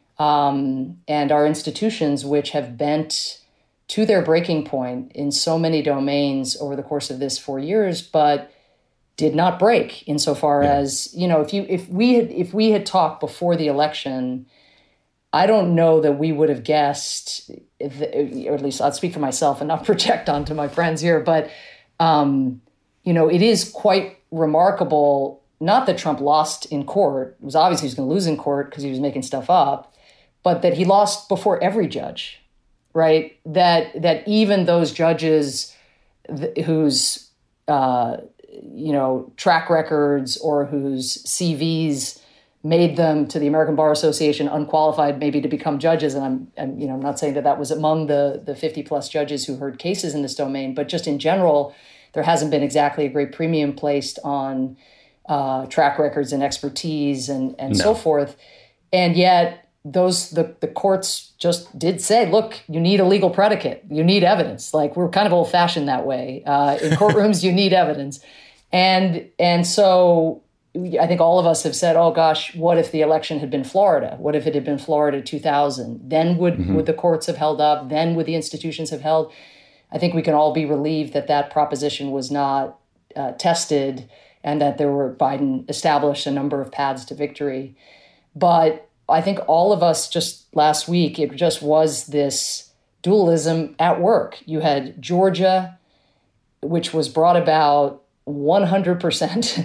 um, and our institutions, which have bent to their breaking point in so many domains over the course of this four years, but did not break insofar yeah. as, you know, if you if we had if we had talked before the election, I don't know that we would have guessed, if, or at least I'll speak for myself and not project onto my friends here, but, um, you know, it is quite remarkable, not that Trump lost in court. It was obvious he was going to lose in court because he was making stuff up, but that he lost before every judge, right? That that even those judges th- whose, uh, you know, track records or whose C Vs made them to the American Bar Association unqualified maybe to become judges. And I'm, I'm, you know, I'm not saying that that was among the the fifty plus judges who heard cases in this domain, but just in general, there hasn't been exactly a great premium placed on uh, track records and expertise and, and no. so forth. And yet those, the, the courts just did say, look, you need a legal predicate. You need evidence. Like, we're kind of old fashioned that way. Uh, in courtrooms, you need evidence. And, and so I think all of us have said, oh gosh, what if the election had been Florida? What if it had been Florida two thousand? Then would, mm-hmm. would the courts have held up? Then would the institutions have held? I think we can all be relieved that that proposition was not uh, tested and that there were, Biden established a number of paths to victory. But I think all of us just last week, it just was this dualism at work. You had Georgia, which was brought about one hundred percent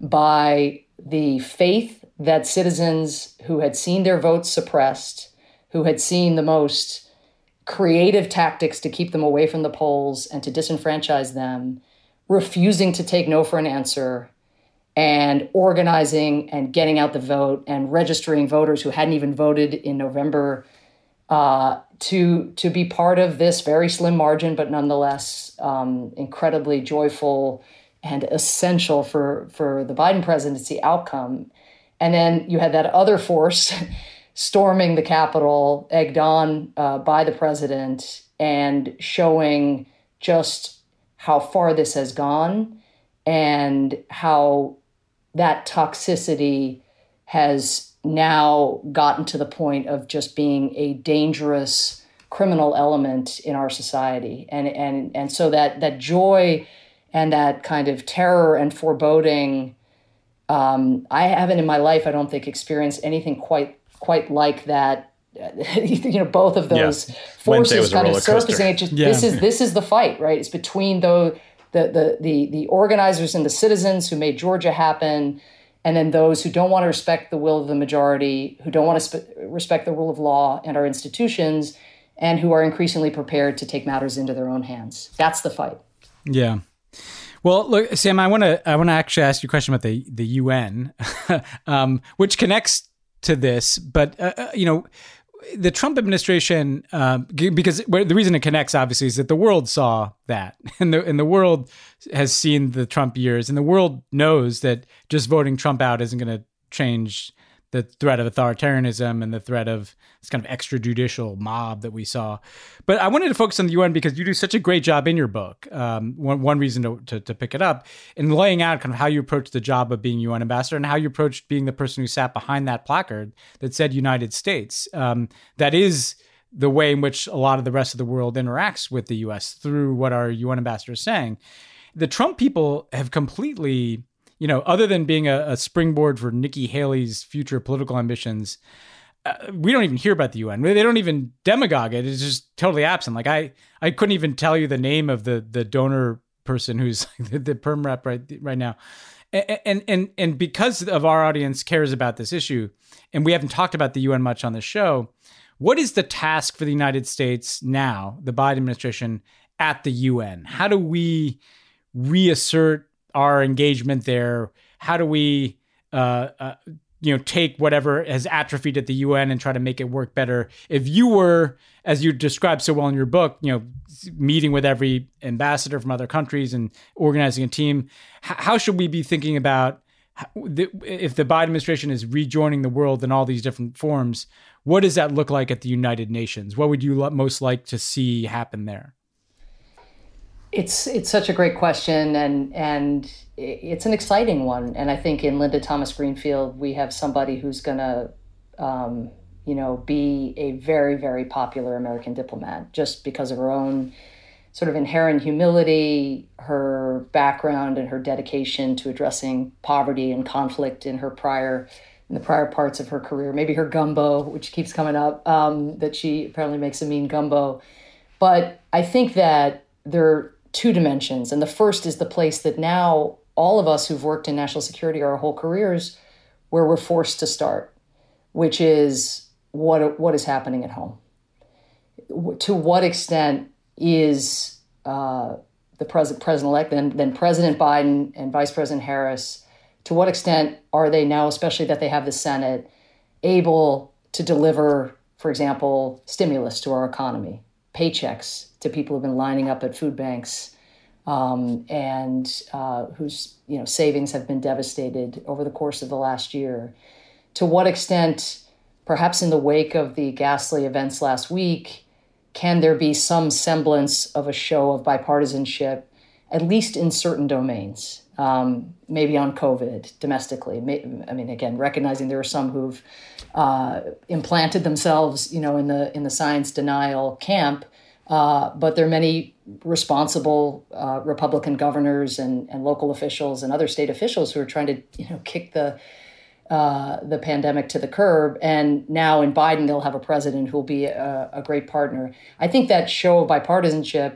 by the faith that citizens who had seen their votes suppressed, who had seen the most creative tactics to keep them away from the polls and to disenfranchise them, refusing to take no for an answer, and organizing and getting out the vote and registering voters who hadn't even voted in November uh, to, to be part of this very slim margin, but nonetheless um, incredibly joyful and essential for, for the Biden presidency outcome. And then you had that other force storming the Capitol, egged on uh, by the president, and showing just how far this has gone and how that toxicity has now gotten to the point of just being a dangerous criminal element in our society. And and and so that that joy and that kind of terror and foreboding, um, I haven't in my life, I don't think, experienced anything quite quite like that. You know, both of those yeah. forces kind of surfacing. It just, yeah. This is this is the fight, right? It's between the the the the the organizers and the citizens who made Georgia happen, and then those who don't want to respect the will of the majority, who don't want to sp- respect the rule of law and our institutions, and who are increasingly prepared to take matters into their own hands. That's the fight. Yeah. Well, look, Sam, I want to I want to actually ask you a question about the the U N, um, which connects to this. But uh, you know, the Trump administration, um, because the reason it connects, obviously, is that the world saw that, and the and the world has seen the Trump years, and the world knows that just voting Trump out isn't going to change the threat of authoritarianism and the threat of this kind of extrajudicial mob that we saw. But I wanted to focus on the U N because you do such a great job in your book. Um, one, one reason to, to, to pick it up in laying out kind of how you approach the job of being U N ambassador and how you approached being the person who sat behind that placard that said United States. Um, that is the way in which a lot of the rest of the world interacts with the U S through what our U N ambassador is saying. The Trump people have completely, you know, other than being a, a springboard for Nikki Haley's future political ambitions, uh, we don't even hear about the U N. They don't even demagogue it. It's just totally absent. Like I, I couldn't even tell you the name of the the donor person who's the, the perm rep right right now, and and and because of our audience cares about this issue, and we haven't talked about the U N much on the show. What is the task for the United States now, the Biden administration, at the U N? How do we reassert our engagement there? How do we, uh, uh, you know, take whatever has atrophied at the U N and try to make it work better? If you were, as you described so well in your book, you know, meeting with every ambassador from other countries and organizing a team, h- how should we be thinking about how, the, if the Biden administration is rejoining the world in all these different forms? What does that look like at the United Nations? What would you lo- most like to see happen there? It's it's such a great question, and and it's an exciting one. And I think in Linda Thomas Greenfield, we have somebody who's going to, um, you know, be a very, very popular American diplomat just because of her own sort of inherent humility, her background, and her dedication to addressing poverty and conflict in her prior in the prior parts of her career. Maybe her gumbo, which keeps coming up, um, that she apparently makes a mean gumbo. But I think that there are two dimensions. And the first is the place that now all of us who've worked in national security our whole careers, where we're forced to start, which is what what is happening at home. To what extent is uh, the president, president-elect, then, then President Biden and Vice President Harris, to what extent are they now, especially that they have the Senate, able to deliver, for example, stimulus to our economy, paychecks to people who've been lining up at food banks, um, and uh, whose you know savings have been devastated over the course of the last year? To what extent, perhaps in the wake of the ghastly events last week, can there be some semblance of a show of bipartisanship, at least in certain domains? Um, maybe on COVID domestically. I mean, again, recognizing there are some who've uh, implanted themselves, you know, in the in the science denial camp. Uh, but there are many responsible uh, Republican governors and, and local officials and other state officials who are trying to, you know, kick the uh, the pandemic to the curb. And now in Biden, they'll have a president who will be a, a great partner. I think that show of bipartisanship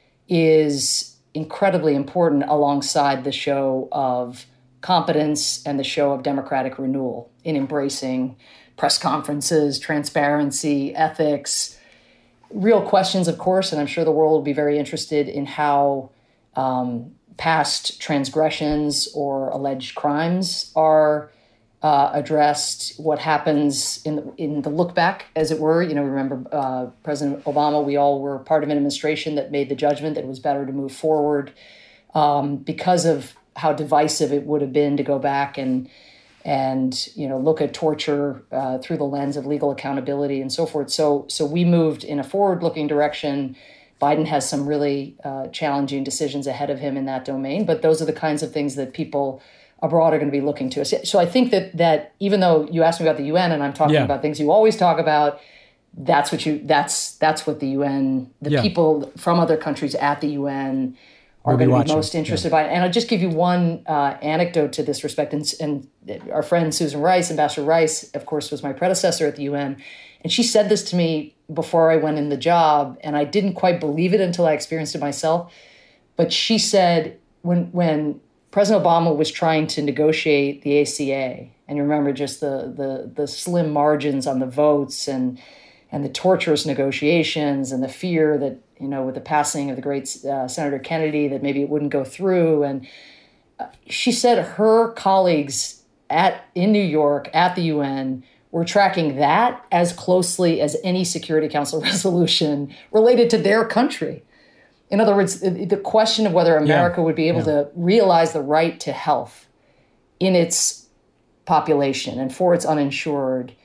is incredibly important alongside the show of competence and the show of democratic renewal in embracing press conferences, transparency, ethics, real questions, of course, and I'm sure the world will be very interested in how um, past transgressions or alleged crimes are uh, addressed, what happens in the, in the look back, as it were. You know, remember uh, President Obama, we all were part of an administration that made the judgment that it was better to move forward um, because of how divisive it would have been to go back and and you know look at torture uh, through the lens of legal accountability and so forth. So so we moved in a forward-looking direction. Biden has some really uh, challenging decisions ahead of him in that domain, but those are the kinds of things that people abroad are going to be looking to us. So I think that that even though you asked me about the U N and I'm talking yeah. about things you always talk about, that's what you that's that's what the U N, the yeah. people from other countries at the U N are we'll going to watching. be most interested yeah. by it. And I'll just give you one uh, anecdote to this respect. And, and our friend Susan Rice, Ambassador Rice, of course, was my predecessor at the U N. And she said this to me before I went in the job, and I didn't quite believe it until I experienced it myself. But she said when when President Obama was trying to negotiate the A C A, and you remember just the the the slim margins on the votes and and the torturous negotiations and the fear that, you know, with the passing of the great uh, Senator Kennedy, that maybe it wouldn't go through. And uh, she said her colleagues at in New York at the U N were tracking that as closely as any Security Council resolution related to their country. In other words, the question of whether America yeah. would be able yeah. to realize the right to health in its population and for its uninsured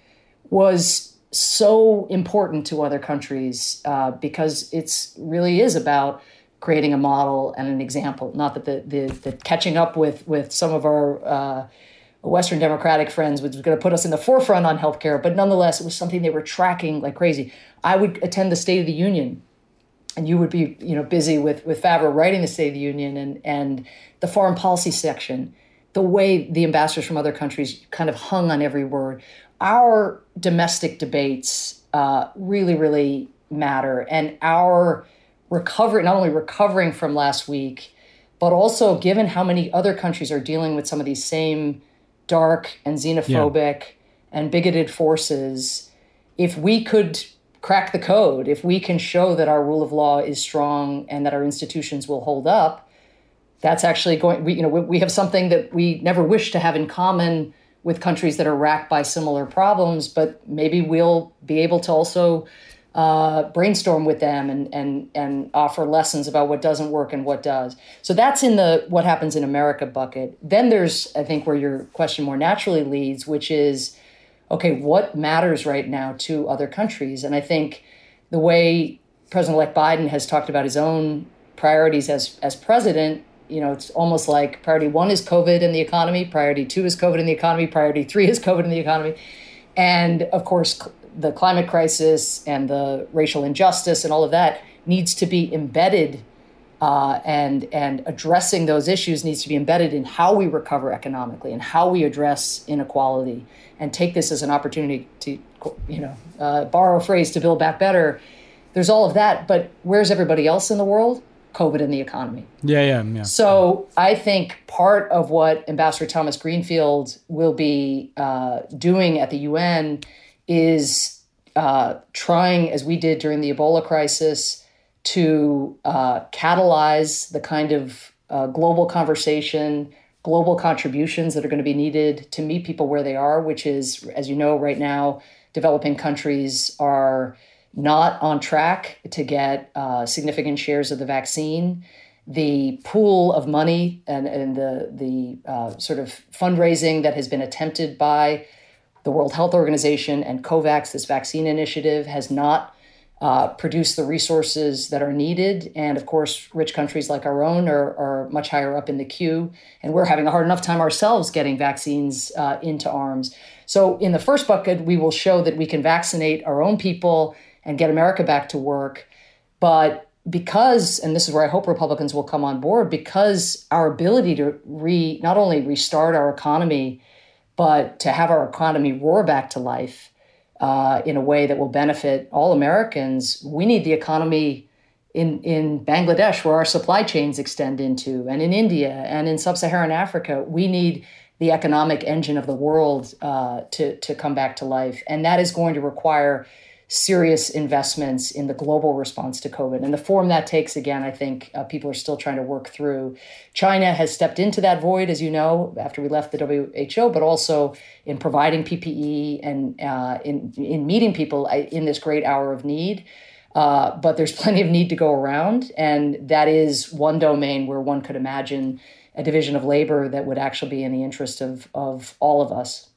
was so important to other countries uh, because it's really is about creating a model and an example. Not that the the, the catching up with with some of our uh, Western democratic friends was going to put us in the forefront on healthcare, but nonetheless, it was something they were tracking like crazy. I would attend the State of the Union, and you would be, you know, busy with with Favreau writing the State of the Union and and the foreign policy section. The way the ambassadors from other countries kind of hung on every word. Our domestic debates uh, really, really matter, and our recovery, not only recovering from last week, but also given how many other countries are dealing with some of these same dark and xenophobic yeah. and bigoted forces. If we could crack the code, if we can show that our rule of law is strong and that our institutions will hold up, that's actually going, we, you know, we, we have something that we never wish to have in common with countries that are racked by similar problems, but maybe we'll be able to also uh, brainstorm with them and and and offer lessons about what doesn't work and what does. So that's in the what happens in America bucket. Then there's, I think, where your question more naturally leads, which is, okay, what matters right now to other countries? And I think the way President-elect Biden has talked about his own priorities as as president, you know, it's almost like priority one is COVID and the economy, priority two is COVID and the economy, priority three is COVID and the economy. And of course, the climate crisis and the racial injustice and all of that needs to be embedded uh, and, and addressing those issues needs to be embedded in how we recover economically and how we address inequality and take this as an opportunity to, you know, uh, borrow a phrase, to build back better. There's all of that, but where's everybody else in the world? COVID and the economy. Yeah, yeah, yeah. So I think part of what Ambassador Thomas Greenfield will be uh, doing at the U N is uh, trying, as we did during the Ebola crisis, to uh, catalyze the kind of uh, global conversation, global contributions that are going to be needed to meet people where they are, which is, as you know, right now, developing countries are not on track to get uh, significant shares of the vaccine. The pool of money and, and the, the uh, sort of fundraising that has been attempted by the World Health Organization and COVAX, this vaccine initiative, has not uh, produced the resources that are needed. And of course, rich countries like our own are, are much higher up in the queue. And we're having a hard enough time ourselves getting vaccines uh, into arms. So in the first bucket, we will show that we can vaccinate our own people and get America back to work. But because, and this is where I hope Republicans will come on board, because our ability to re not only restart our economy, but to have our economy roar back to life uh, in a way that will benefit all Americans, we need the economy in, in Bangladesh, where our supply chains extend into, and in India, and in sub-Saharan Africa. We need the economic engine of the world uh, to, to come back to life. And that is going to require serious investments in the global response to COVID. And the form that takes, again, I think uh, people are still trying to work through. China has stepped into that void, as you know, after we left the W H O, but also in providing P P E and uh, in, in meeting people in this great hour of need. Uh, but there's plenty of need to go around. And that is one domain where one could imagine a division of labor that would actually be in the interest of, of all of us.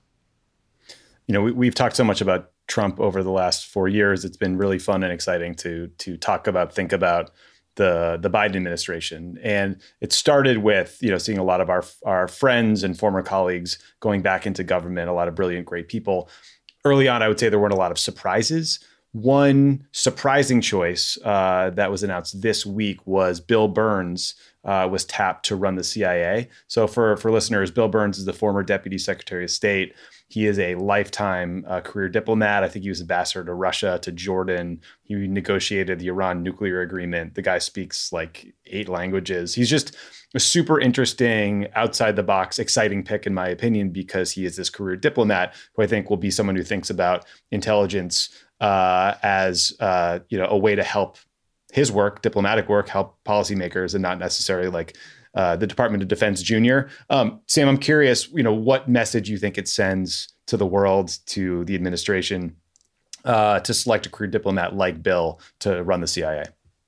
You know, we, we've talked so much about Trump over the last four years. It's been really fun and exciting to to talk about, think about the the Biden administration. And it started with, you know, seeing a lot of our our friends and former colleagues going back into government, a lot of brilliant, great people. Early on, I would say there weren't a lot of surprises. One surprising choice uh, that was announced this week was Bill Burns, uh, was tapped to run the C I A. So for, for listeners, Bill Burns is the former Deputy Secretary of State. He is a lifetime uh, career diplomat. I think he was ambassador to Russia, to Jordan. He negotiated the Iran nuclear agreement. The guy speaks like eight languages. He's just a super interesting, outside the box, exciting pick, in my opinion, because he is this career diplomat who I think will be someone who thinks about intelligence uh, as uh, you know a way to help his work, diplomatic work, help policymakers, and not necessarily like uh, the Department of Defense Junior. Um, Sam, I'm curious, you know, what message you think it sends to the world, to the administration, uh, to select a career diplomat like Bill to run the C I A?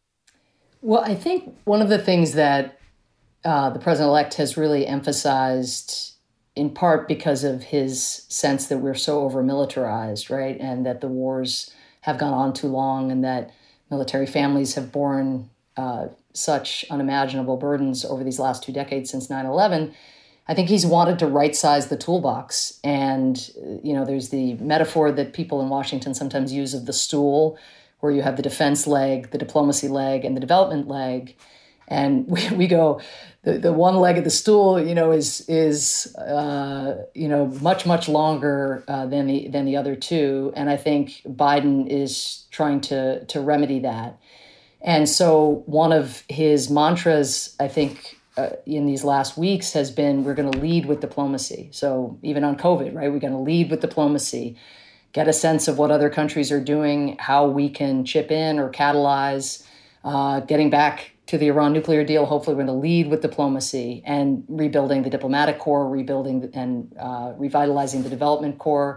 Well, I think one of the things that uh, the president-elect has really emphasized, in part because of his sense that we're so over-militarized, right, and that the wars have gone on too long, and that military families have borne uh, such unimaginable burdens over these last two decades since nine eleven, I think he's wanted to right-size the toolbox. And, you know, there's the metaphor that people in Washington sometimes use of the stool, where you have the defense leg, the diplomacy leg, and the development leg. And we, we go, the, the one leg of the stool, you know, is, is uh, you know, much, much longer uh, than the than the other two. And I think Biden is trying to to remedy that. And so one of his mantras, I think, uh, in these last weeks has been, we're going to lead with diplomacy. So even on COVID, right, we're going to lead with diplomacy, get a sense of what other countries are doing, how we can chip in or catalyze, uh, getting back to the Iran nuclear deal. Hopefully we're going to lead with diplomacy and rebuilding the diplomatic corps, rebuilding and uh, revitalizing the development corps.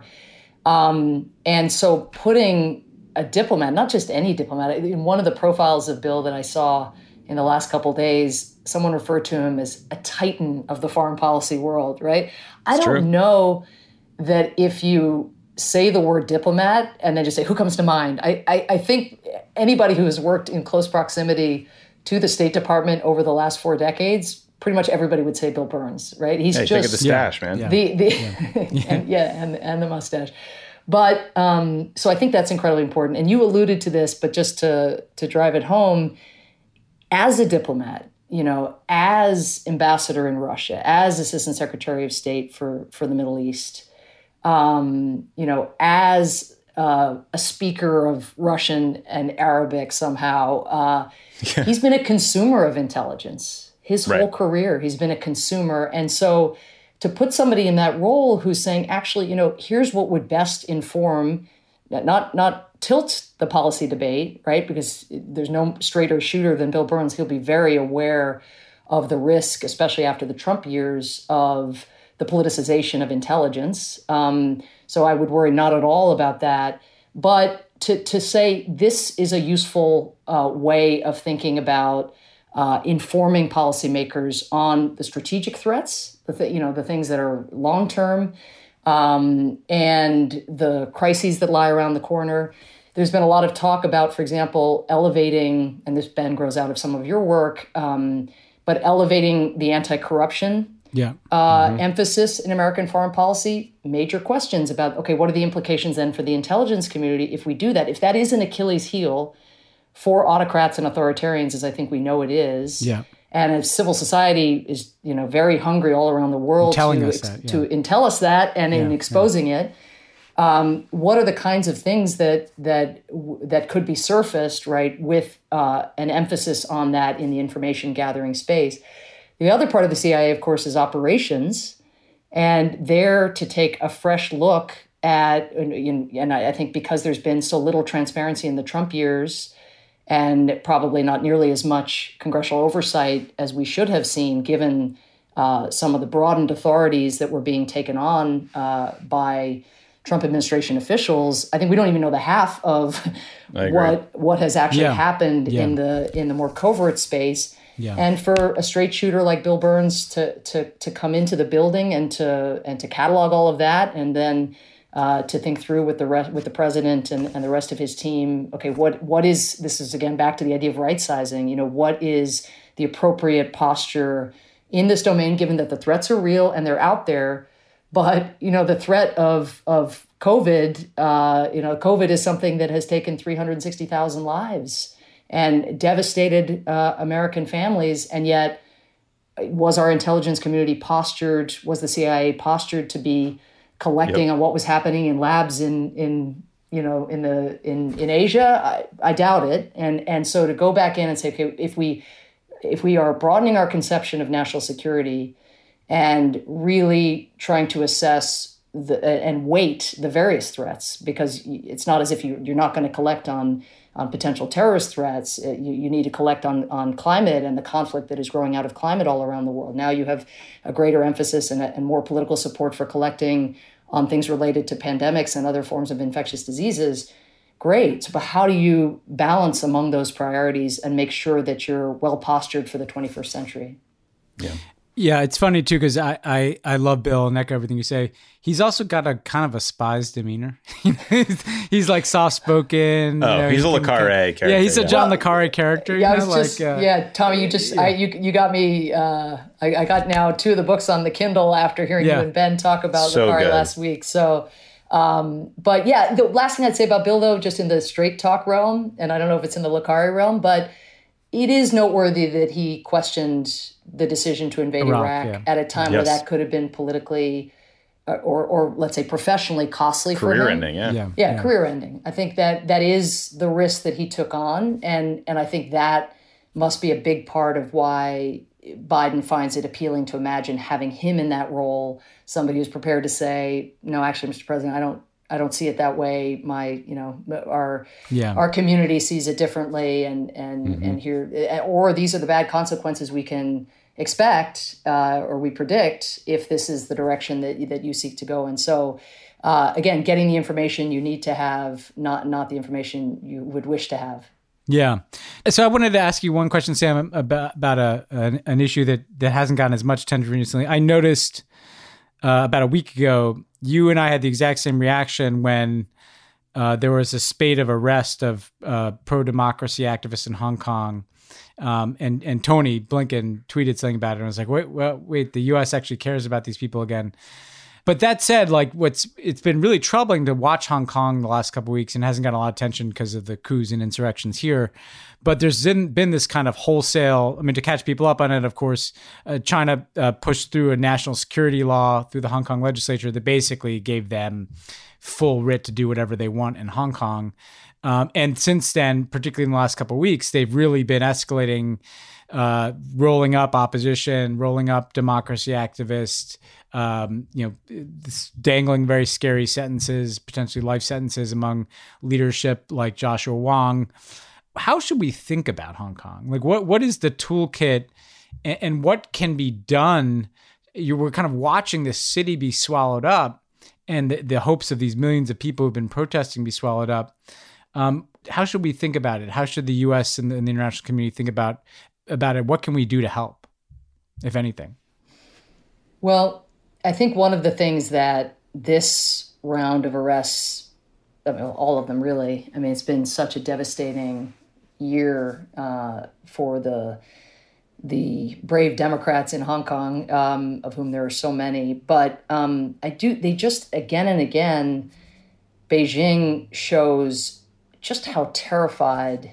Um, and so putting a diplomat, not just any diplomat, in one of the profiles of Bill that I saw in the last couple of days, someone referred to him as a titan of the foreign policy world, right? I it's don't true. know that if you say the word diplomat and then just say, who comes to mind? I, I, I think anybody who has worked in close proximity to the State Department over the last four decades, pretty much everybody would say Bill Burns, right? He's hey, just think of the stash, yeah, man. yeah. the the Yeah. and, yeah, and and the mustache. But um, so I think that's incredibly important. And you alluded to this, but just to to drive it home, as a diplomat, you know, as ambassador in Russia, as Assistant Secretary of State for for the Middle East, um, you know, as uh, a speaker of Russian and Arabic somehow, uh, yeah. he's been a consumer of intelligence his right. whole career. He's been a consumer, and so to put somebody in that role who's saying, actually, you know, here's what would best inform, not not tilt the policy debate, right? Because there's no straighter shooter than Bill Burns. He'll be very aware of the risk, especially after the Trump years, of the politicization of intelligence. Um, so I would worry not at all about that. But to to say this is a useful uh, way of thinking about Uh, informing policymakers on the strategic threats, the th- you know the things that are long term, um, and the crises that lie around the corner. There's been a lot of talk about, for example, elevating, and this, Ben, grows out of some of your work, um, but elevating the anti-corruption yeah. uh, mm-hmm. emphasis in American foreign policy. Major questions about, okay, what are the implications then for the intelligence community if we do that? If that is an Achilles heel for autocrats and authoritarians, as I think we know it is, yeah. and if civil society is, you know, very hungry all around the world telling to, us that, yeah. to intel us that, and yeah, in exposing yeah. it, um, what are the kinds of things that that that could be surfaced, right, with uh, an emphasis on that in the information gathering space? The other part of the C I A, of course, is operations, and there to take a fresh look at, and I think because there's been so little transparency in the Trump years, and probably not nearly as much congressional oversight as we should have seen, given uh, some of the broadened authorities that were being taken on uh, by Trump administration officials. I think we don't even know the half of what what has actually yeah. happened yeah. in the in the more covert space. Yeah. And for a straight shooter like Bill Burns to to to come into the building and to and to catalog all of that, and then uh, to think through with the rest, with the president and, and the rest of his team. Okay, what what is this? Is again back to the idea of right sizing. You know, what is the appropriate posture in this domain, given that the threats are real and they're out there, but you know the threat of of COVID. Uh, you know, COVID is something that has taken three hundred sixty thousand lives and devastated uh, American families, and yet was our intelligence community postured, was the C I A postured to be collecting yep. on what was happening in labs in, in you know, in the in, in Asia? I, I doubt it. And and so to go back in and say, okay, if we if we are broadening our conception of national security and really trying to assess the, and weight the various threats, because it's not as if you, you're not going to collect on on potential terrorist threats. You, you need to collect on, on climate and the conflict that is growing out of climate all around the world. Now you have a greater emphasis and, a, and more political support for collecting on things related to pandemics and other forms of infectious diseases. Great. But how do you balance among those priorities and make sure that you're well postured for the twenty-first century? Yeah. Yeah, it's funny too, because I, I, I love Bill and echo everything you say. He's also got a kind of a spy's demeanor. He's like soft-spoken. Oh, you know, he's he a Le Carre character. Yeah, he's a John well, Le Carre character. Yeah, you I know, was just, like, uh, yeah, Tommy, you just, yeah. I, you you got me, uh, I, I got now two of the books on the Kindle after hearing yeah. you and Ben talk about So Le Carre good. last week. So, um, but yeah, the last thing I'd say about Bill, though, just in the straight talk realm, and I don't know if it's in the Le Carre realm, but it is noteworthy that he questioned the decision to invade Iraq, Iraq, yeah. at a time Yes. where that could have been politically uh, or, or let's say professionally costly for him. Career ending, yeah. yeah, Yeah, yeah. career ending. I think that that is the risk that he took on. And, and I think that must be a big part of why Biden finds it appealing to imagine having him in that role, somebody who's prepared to say, no, actually, Mister President, I don't I don't see it that way. My, you know, our Yeah. our community sees it differently, and and Mm-hmm. and here, or these are the bad consequences we can expect uh, or we predict if this is the direction that that you seek to go. And so, uh, again, getting the information you need to have, not not the information you would wish to have. Yeah. So I wanted to ask you one question, Sam, about, about a an, an issue that, that hasn't gotten as much attention recently. I noticed uh, about a week ago, you and I had the exact same reaction when uh, there was a spate of arrest of uh, pro-democracy activists in Hong Kong. Um, and, and Tony Blinken tweeted something about it. And I was like, wait, well, wait, the U S actually cares about these people again. But that said, like what's it's been really troubling to watch Hong Kong the last couple of weeks and hasn't gotten a lot of attention because of the coups and insurrections here. But there's been, been this kind of wholesale, I mean, to catch people up on it, of course, uh, China uh, pushed through a national security law through the Hong Kong legislature that basically gave them full writ to do whatever they want in Hong Kong. Um, and since then, particularly in the last couple of weeks, they've really been escalating, uh, rolling up opposition, rolling up democracy activists, um, you know, dangling very scary sentences, potentially life sentences among leadership like Joshua Wong. How should we think about Hong Kong? Like, what what is the toolkit, and, and what can be done? You were kind of watching this city be swallowed up, and the, the hopes of these millions of people who've been protesting be swallowed up. Um, how should we think about it? How should the U S and the, and the international community think about about it? What can we do to help, if anything? Well, I think one of the things that this round of arrests, I mean, all of them really, I mean, it's been such a devastating year uh, for the the brave Democrats in Hong Kong, um, of whom there are so many. But um, I do, they just again and again, Beijing shows just how terrified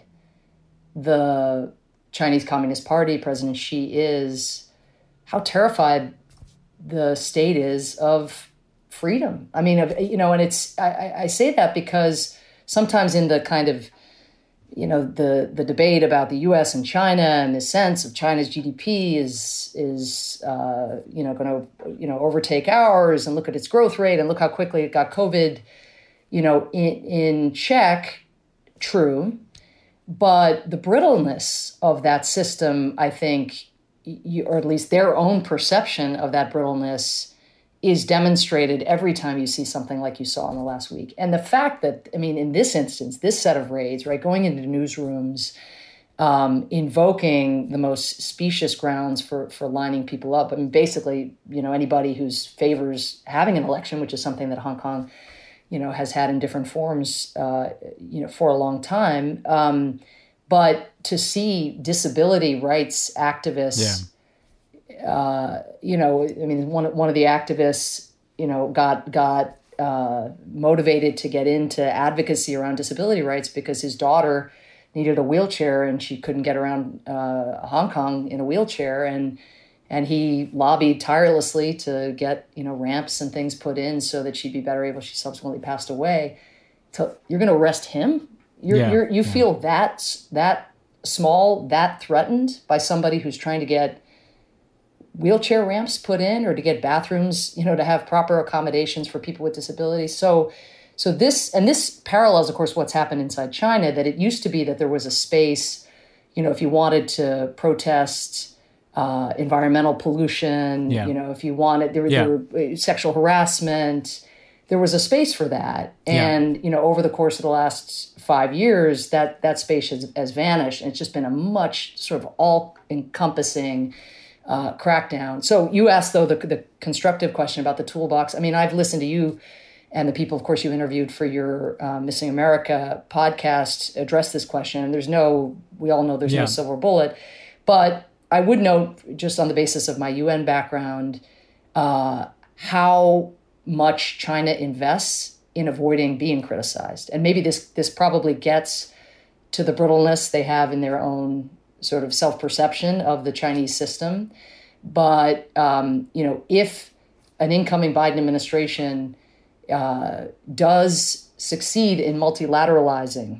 the Chinese Communist Party, President Xi, is, how terrified the state is of freedom. I mean, of, you know, and it's, I, I say that because sometimes in the kind of, you know, the, the debate about the U S and China and the sense of China's G D P is, is uh, you know, going to, you know, overtake ours, and look at its growth rate and look how quickly it got COVID, you know, in, in check. True. But the brittleness of that system, I think, you, or at least their own perception of that brittleness, is demonstrated every time you see something like you saw in the last week. And the fact that, I mean, in this instance, this set of raids, right, going into newsrooms, um, invoking the most specious grounds for, for lining people up. I mean, basically, you know, anybody who's favors having an election, which is something that Hong Kong, you know, has had in different forms, uh, you know, for a long time. Um, but to see disability rights activists, yeah. uh, you know, I mean, one one of the activists, you know, got got uh, motivated to get into advocacy around disability rights because his daughter needed a wheelchair and she couldn't get around uh, Hong Kong in a wheelchair, and And he lobbied tirelessly to get, you know, ramps and things put in so that she'd be better able. She subsequently passed away. To, you're going to arrest him? You're, yeah, you're, you yeah. feel that that small, that threatened by somebody who's trying to get wheelchair ramps put in or to get bathrooms, you know, to have proper accommodations for people with disabilities. So, so this, and this parallels, of course, what's happened inside China, that it used to be that there was a space, you know, if you wanted to protest uh, environmental pollution, yeah. you know, if you wanted, there, yeah. there were sexual harassment, there was a space for that. And, yeah. you know, over the course of the last five years, that that space has, has vanished. And it's just been a much sort of all-encompassing uh, crackdown. So you asked, though, the, the constructive question about the toolbox. I mean, I've listened to you and the people, of course, you interviewed for your uh, Missing America podcast address this question. And there's no, we all know there's yeah. no silver bullet. But I would note, just on the basis of my U N background, uh, how much China invests in avoiding being criticized. And maybe this this probably gets to the brittleness they have in their own sort of self-perception of the Chinese system. But, um, you know, if an incoming Biden administration uh, does succeed in multilateralizing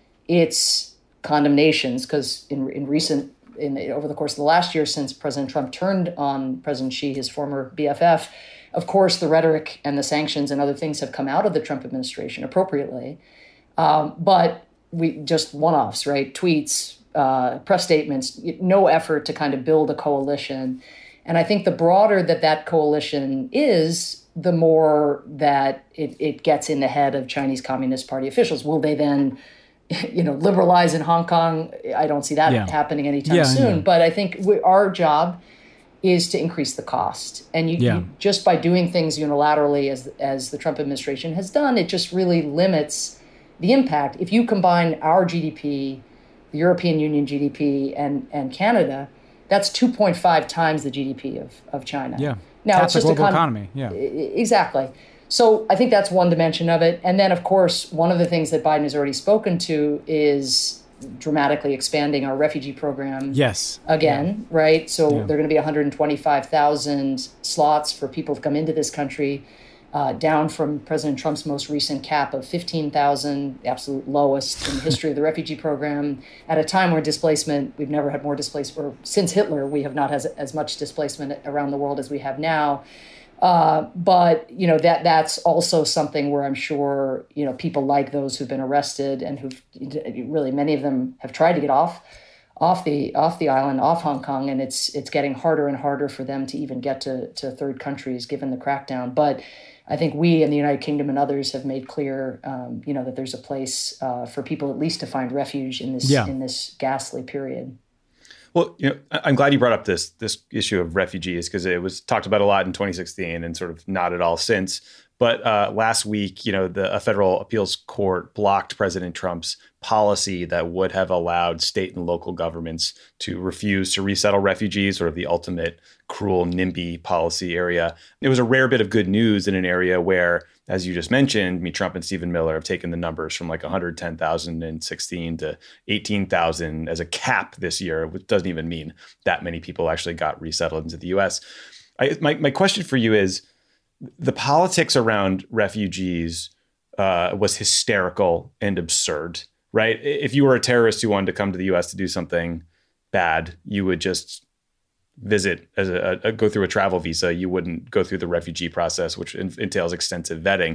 its condemnations, because in, in recent, in over the course of the last year since President Trump turned on President Xi, his former B F F, of course, the rhetoric and the sanctions and other things have come out of the Trump administration appropriately. Um, but we just one-offs, right? Tweets, uh, press statements, no effort to kind of build a coalition. And I think the broader that that coalition is, the more that it, it gets in the head of Chinese Communist Party officials. Will they then, you know, liberalize in Hong Kong? I don't see that yeah. happening anytime yeah, soon. yeah. But I think we, our job is to increase the cost. And you, yeah. you just by doing things unilaterally, as as the Trump administration has done, it just really limits the impact. If you combine our G D P, the European Union G D P, and, and Canada, that's two point five times the G D P of, of China. Yeah. Now, that's it's just a global a con- economy. Yeah. Exactly. So I think that's one dimension of it. And then, of course, one of the things that Biden has already spoken to is dramatically expanding our refugee program yes. again, yeah. right? So yeah. there are going to be one hundred twenty-five thousand slots for people to come into this country, uh, down from President Trump's most recent cap of fifteen thousand, the absolute lowest in the history of the refugee program, at a time where displacement, we've never had more displacement, or since Hitler, we have not had as much displacement around the world as we have now. Uh, but, you know, that that's also something where I'm sure, you know, people like those who've been arrested and who've really, many of them have tried to get off off the off the island, off Hong Kong. And it's it's getting harder and harder for them to even get to, to third countries, given the crackdown. But I think we in the United Kingdom and others have made clear, um, you know, that there's a place uh, for people at least to find refuge in this yeah. in this ghastly period. Well, you know, I'm glad you brought up this this issue of refugees, because it was talked about a lot in twenty sixteen and sort of not at all since. But uh, last week, you know, the a federal appeals court blocked President Trump's policy that would have allowed state and local governments to refuse to resettle refugees, sort of the ultimate cruel NIMBY policy area. It was a rare bit of good news in an area where, as you just mentioned, I mean, Trump and Stephen Miller have taken the numbers from like one hundred ten thousand in sixteen to eighteen thousand as a cap this year, which doesn't even mean that many people actually got resettled into the U S. I, my, my question for you is, the politics around refugees uh, was hysterical and absurd, right? If you were a terrorist who wanted to come to the U S to do something bad, you would just visit as a, a go through a travel visa. You wouldn't go through the refugee process, which in, entails extensive vetting.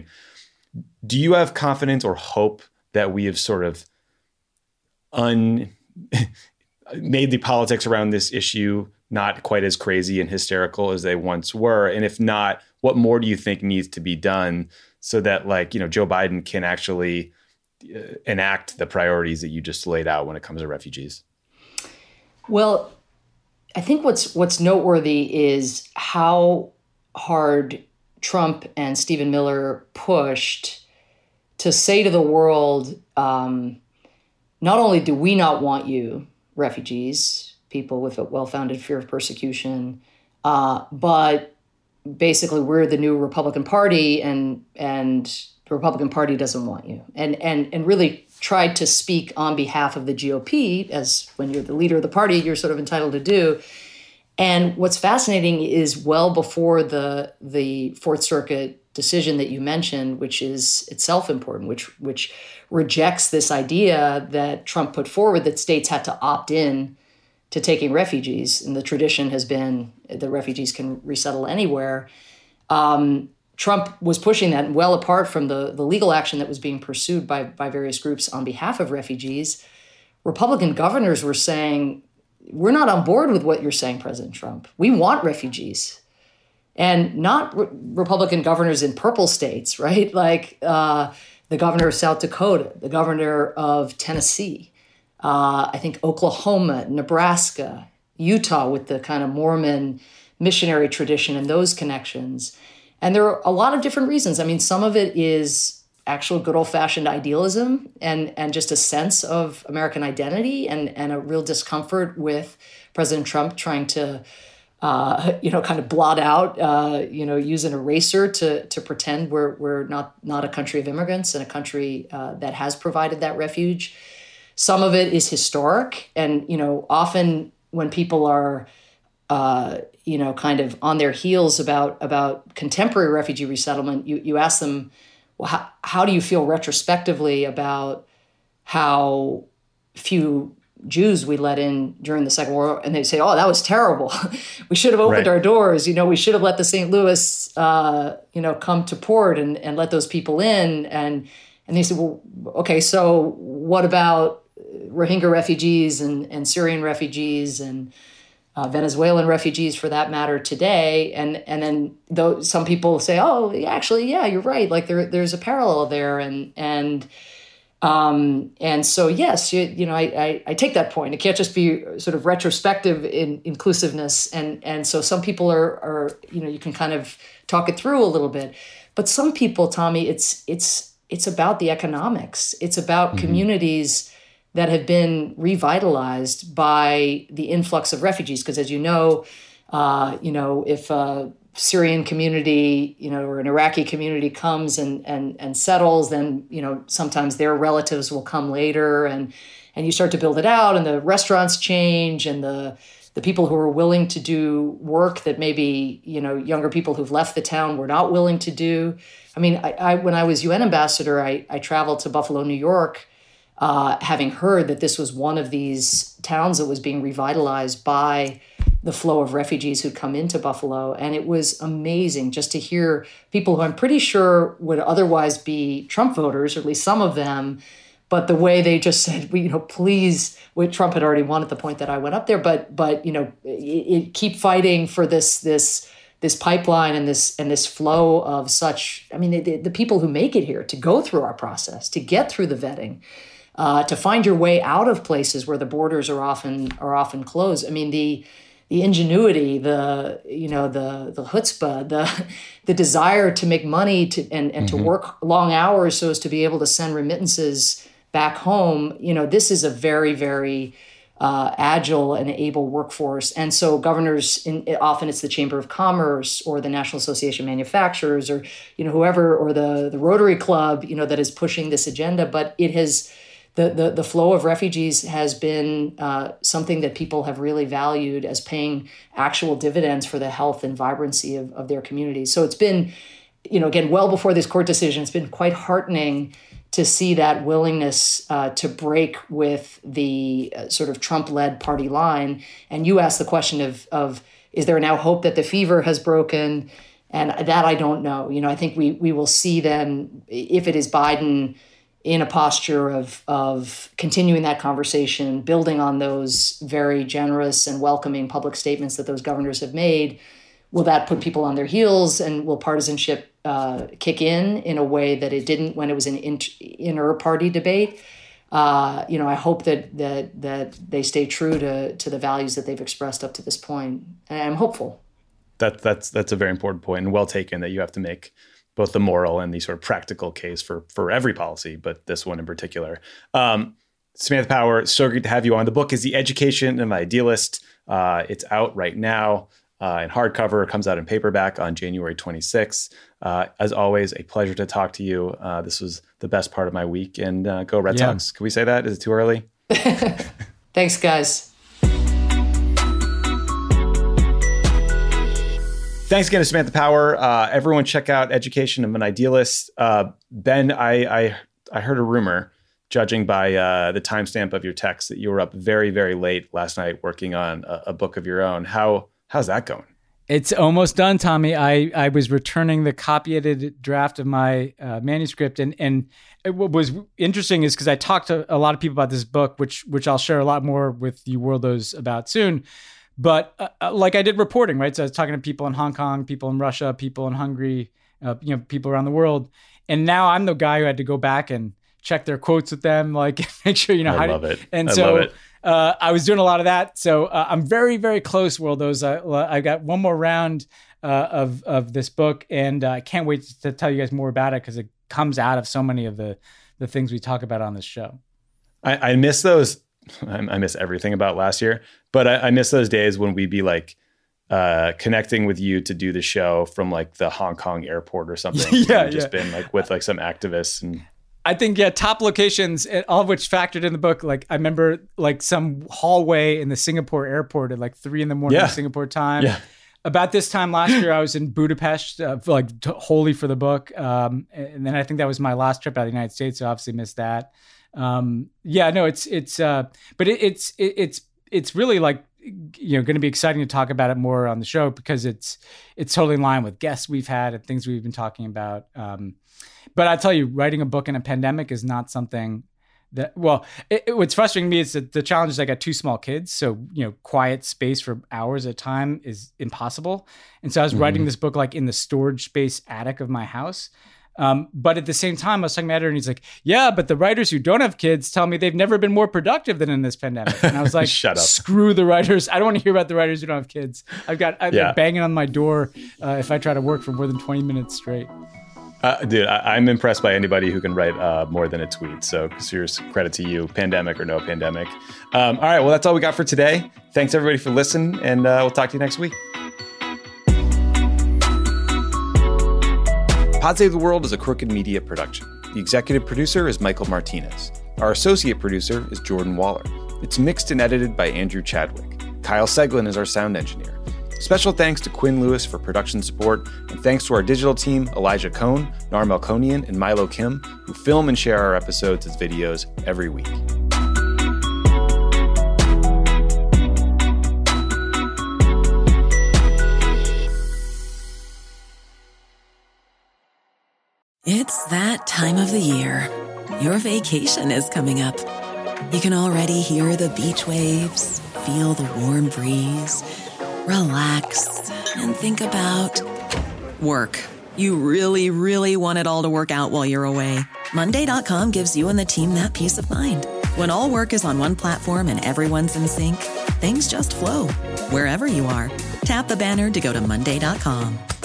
Do you have confidence or hope that we have sort of un made the politics around this issue not quite as crazy and hysterical as they once were? And if not, what more do you think needs to be done so that, like, you know, Joe Biden can actually uh, enact the priorities that you just laid out when it comes to refugees? Well, I think what's what's noteworthy is how hard Trump and Stephen Miller pushed to say to the world, um, not only do we not want you, refugees, people with a well-founded fear of persecution, uh, but basically we're the new Republican Party, and and the Republican Party doesn't want you. And and and really tried to speak on behalf of the G O P, as when you're the leader of the party, you're sort of entitled to do. And what's fascinating is well before the the Fourth Circuit decision that you mentioned, which is itself important, which which rejects this idea that Trump put forward that states had to opt in to taking refugees. And the tradition has been that refugees can resettle anywhere. Um, Trump was pushing that well apart from the, the legal action that was being pursued by, by various groups on behalf of refugees. Republican governors were saying, we're not on board with what you're saying, President Trump. We want refugees. And not re- Republican governors in purple states, right? Like uh, the governor of South Dakota, the governor of Tennessee, uh, I think Oklahoma, Nebraska, Utah with the kind of Mormon missionary tradition and those connections. And there are a lot of different reasons. I mean, some of it is actual good old-fashioned idealism and, and just a sense of American identity and, and a real discomfort with President Trump trying to, uh, you know, kind of blot out, uh, you know, use an eraser to to pretend we're we're not not a country of immigrants and a country uh, that has provided that refuge. Some of it is historic, and you know, often when people are Uh, you know, kind of on their heels about about contemporary refugee resettlement, you you ask them, well, how, how do you feel retrospectively about how few Jews we let in during the Second World War? And they say, oh, that was terrible. We should have opened right. our doors. You know, we should have let the Saint Louis, uh, you know, come to port and, and let those people in. And and they said, well, okay, so what about Rohingya refugees and, and Syrian refugees and Uh, Venezuelan refugees, for that matter, today, and and then though some people say, oh, actually, yeah, you're right. Like there, there's a parallel there, and and um, and so yes, you, you know, I, I I take that point. It can't just be sort of retrospective in inclusiveness, and and so some people are are you know you can kind of talk it through a little bit, but some people, Tommy, it's it's it's about the economics. It's about mm-hmm. communities that have been revitalized by the influx of refugees. Because as you know, uh, you know, if a Syrian community, you know, or an Iraqi community comes and and and settles, then you know sometimes their relatives will come later, and and you start to build it out, and the restaurants change, and the the people who are willing to do work that maybe you know younger people who've left the town were not willing to do. I mean, I, I when I was U N ambassador, I I traveled to Buffalo, New York. Uh, having heard that this was one of these towns that was being revitalized by the flow of refugees who'd come into Buffalo. And it was amazing just to hear people who I'm pretty sure would otherwise be Trump voters, or at least some of them, but the way they just said, well, you know, please, well, Trump had already won at the point that I went up there, but, but you know, it, it, keep fighting for this, this, this pipeline and this and this flow of such, I mean, the, the people who make it here to go through our process, to get through the vetting, Uh, to find your way out of places where the borders are often are often closed. I mean, the the ingenuity, the you know the the chutzpah, the the desire to make money to and, and mm-hmm. to work long hours so as to be able to send remittances back home. You know, this is a very very uh, agile and able workforce, and so governors, in, often it's the Chamber of Commerce or the National Association of Manufacturers, or you know whoever, or the the Rotary Club, you know that is pushing this agenda, but it has. The, the the flow of refugees has been uh, something that people have really valued as paying actual dividends for the health and vibrancy of, of their communities. So it's been, you know, again, well before this court decision, it's been quite heartening to see that willingness uh, to break with the uh, sort of Trump-led party line. And you asked the question of, of, is there now hope that the fever has broken? And that I don't know. You know, I think we we will see then if it is Biden in a posture of of continuing that conversation, building on those very generous and welcoming public statements that those governors have made. Will that put people on their heels, and will partisanship uh, kick in in a way that it didn't when it was an in- inter-party debate? Uh, you know, I hope that that that they stay true to to the values that they've expressed up to this point. And I'm hopeful. That that's that's a very important point, and well taken, that you have to make both the moral and the sort of practical case for for every policy, but this one in particular. Um, Samantha Power, so great to have you on. The book is The Education of an Idealist. Uh, it's out right now uh, in hardcover. It comes out in paperback on January twenty-sixth. Uh, as always, a pleasure to talk to you. Uh, this was the best part of my week. And uh, go Red yeah. Sox. Can we say that? Is it too early? Thanks, guys. Thanks again to Samantha Power. Uh, everyone check out Education of an Idealist. Uh, Ben, I, I I heard a rumor, judging by uh, the timestamp of your text, that you were up very, very late last night working on a, a book of your own. How How's that going? It's almost done, Tommy. I, I was returning the copy edited draft of my uh, manuscript. And, and what was interesting is because I talked to a lot of people about this book, which which I'll share a lot more with you worldos about soon. But uh, like I did reporting, right? So I was talking to people in Hong Kong, people in Russia, people in Hungary, uh, you know, people around the world. And now I'm the guy who had to go back and check their quotes with them, like make sure, you know, I how love to, it. And I so love it. Uh, I was doing a lot of that. So uh, I'm very, very close, worldos. I, I got one more round uh, of, of this book, and I uh, can't wait to tell you guys more about it because it comes out of so many of the, the things we talk about on this show. I, I miss those. I miss everything about last year, but I, I miss those days when we'd be like uh, connecting with you to do the show from like the Hong Kong airport or something. yeah, We've just yeah. been like with like some activists and. I think, yeah, top locations, all of which factored in the book. Like I remember like some hallway in the Singapore airport at like three in the morning yeah. Singapore time. Yeah. About this time last year, I was in Budapest, uh, for like t- wholly for the book. Um, and then I think that was my last trip out of the United States. So obviously missed that. Um, yeah, no, it's, it's, uh, but it, it's, it, it's, it's really like, you know, going to be exciting to talk about it more on the show because it's, it's totally in line with guests we've had and things we've been talking about. Um, But I tell you, writing a book in a pandemic is not something that, well, it, it, what's frustrating me is that the challenge is I got two small kids. So, you know, quiet space for hours at a time is impossible. And so I was mm-hmm. writing this book like in the storage space attic of my house. Um, but at the same time, I was talking about it and he's like, yeah, but the writers who don't have kids tell me they've never been more productive than in this pandemic. And I was like, shut up. Screw the writers. I don't want to hear about the writers who don't have kids. I've got I'm yeah. banging on my door uh, if I try to work for more than twenty minutes straight. Uh, dude, I, I'm impressed by anybody who can write uh, more than a tweet. So serious credit to you, pandemic or no pandemic. Um, all right, well, that's all we got for today. Thanks, everybody, for listening, and uh, we'll talk to you next week. Pod Save the World is a Crooked Media production. The executive producer is Michael Martinez. Our associate producer is Jordan Waller. It's mixed and edited by Andrew Chadwick. Kyle Seglin is our sound engineer. Special thanks to Quinn Lewis for production support, and thanks to our digital team, Elijah Cohn, Nar Melkonian, and Milo Kim, who film and share our episodes as videos every week. It's that time of the year. Your vacation is coming up. You can already hear the beach waves, feel the warm breeze, relax, and think about work. You really, really want it all to work out while you're away. Monday dot com gives you and the team that peace of mind. When all work is on one platform and everyone's in sync, things just flow. Wherever you are, tap the banner to go to Monday dot com.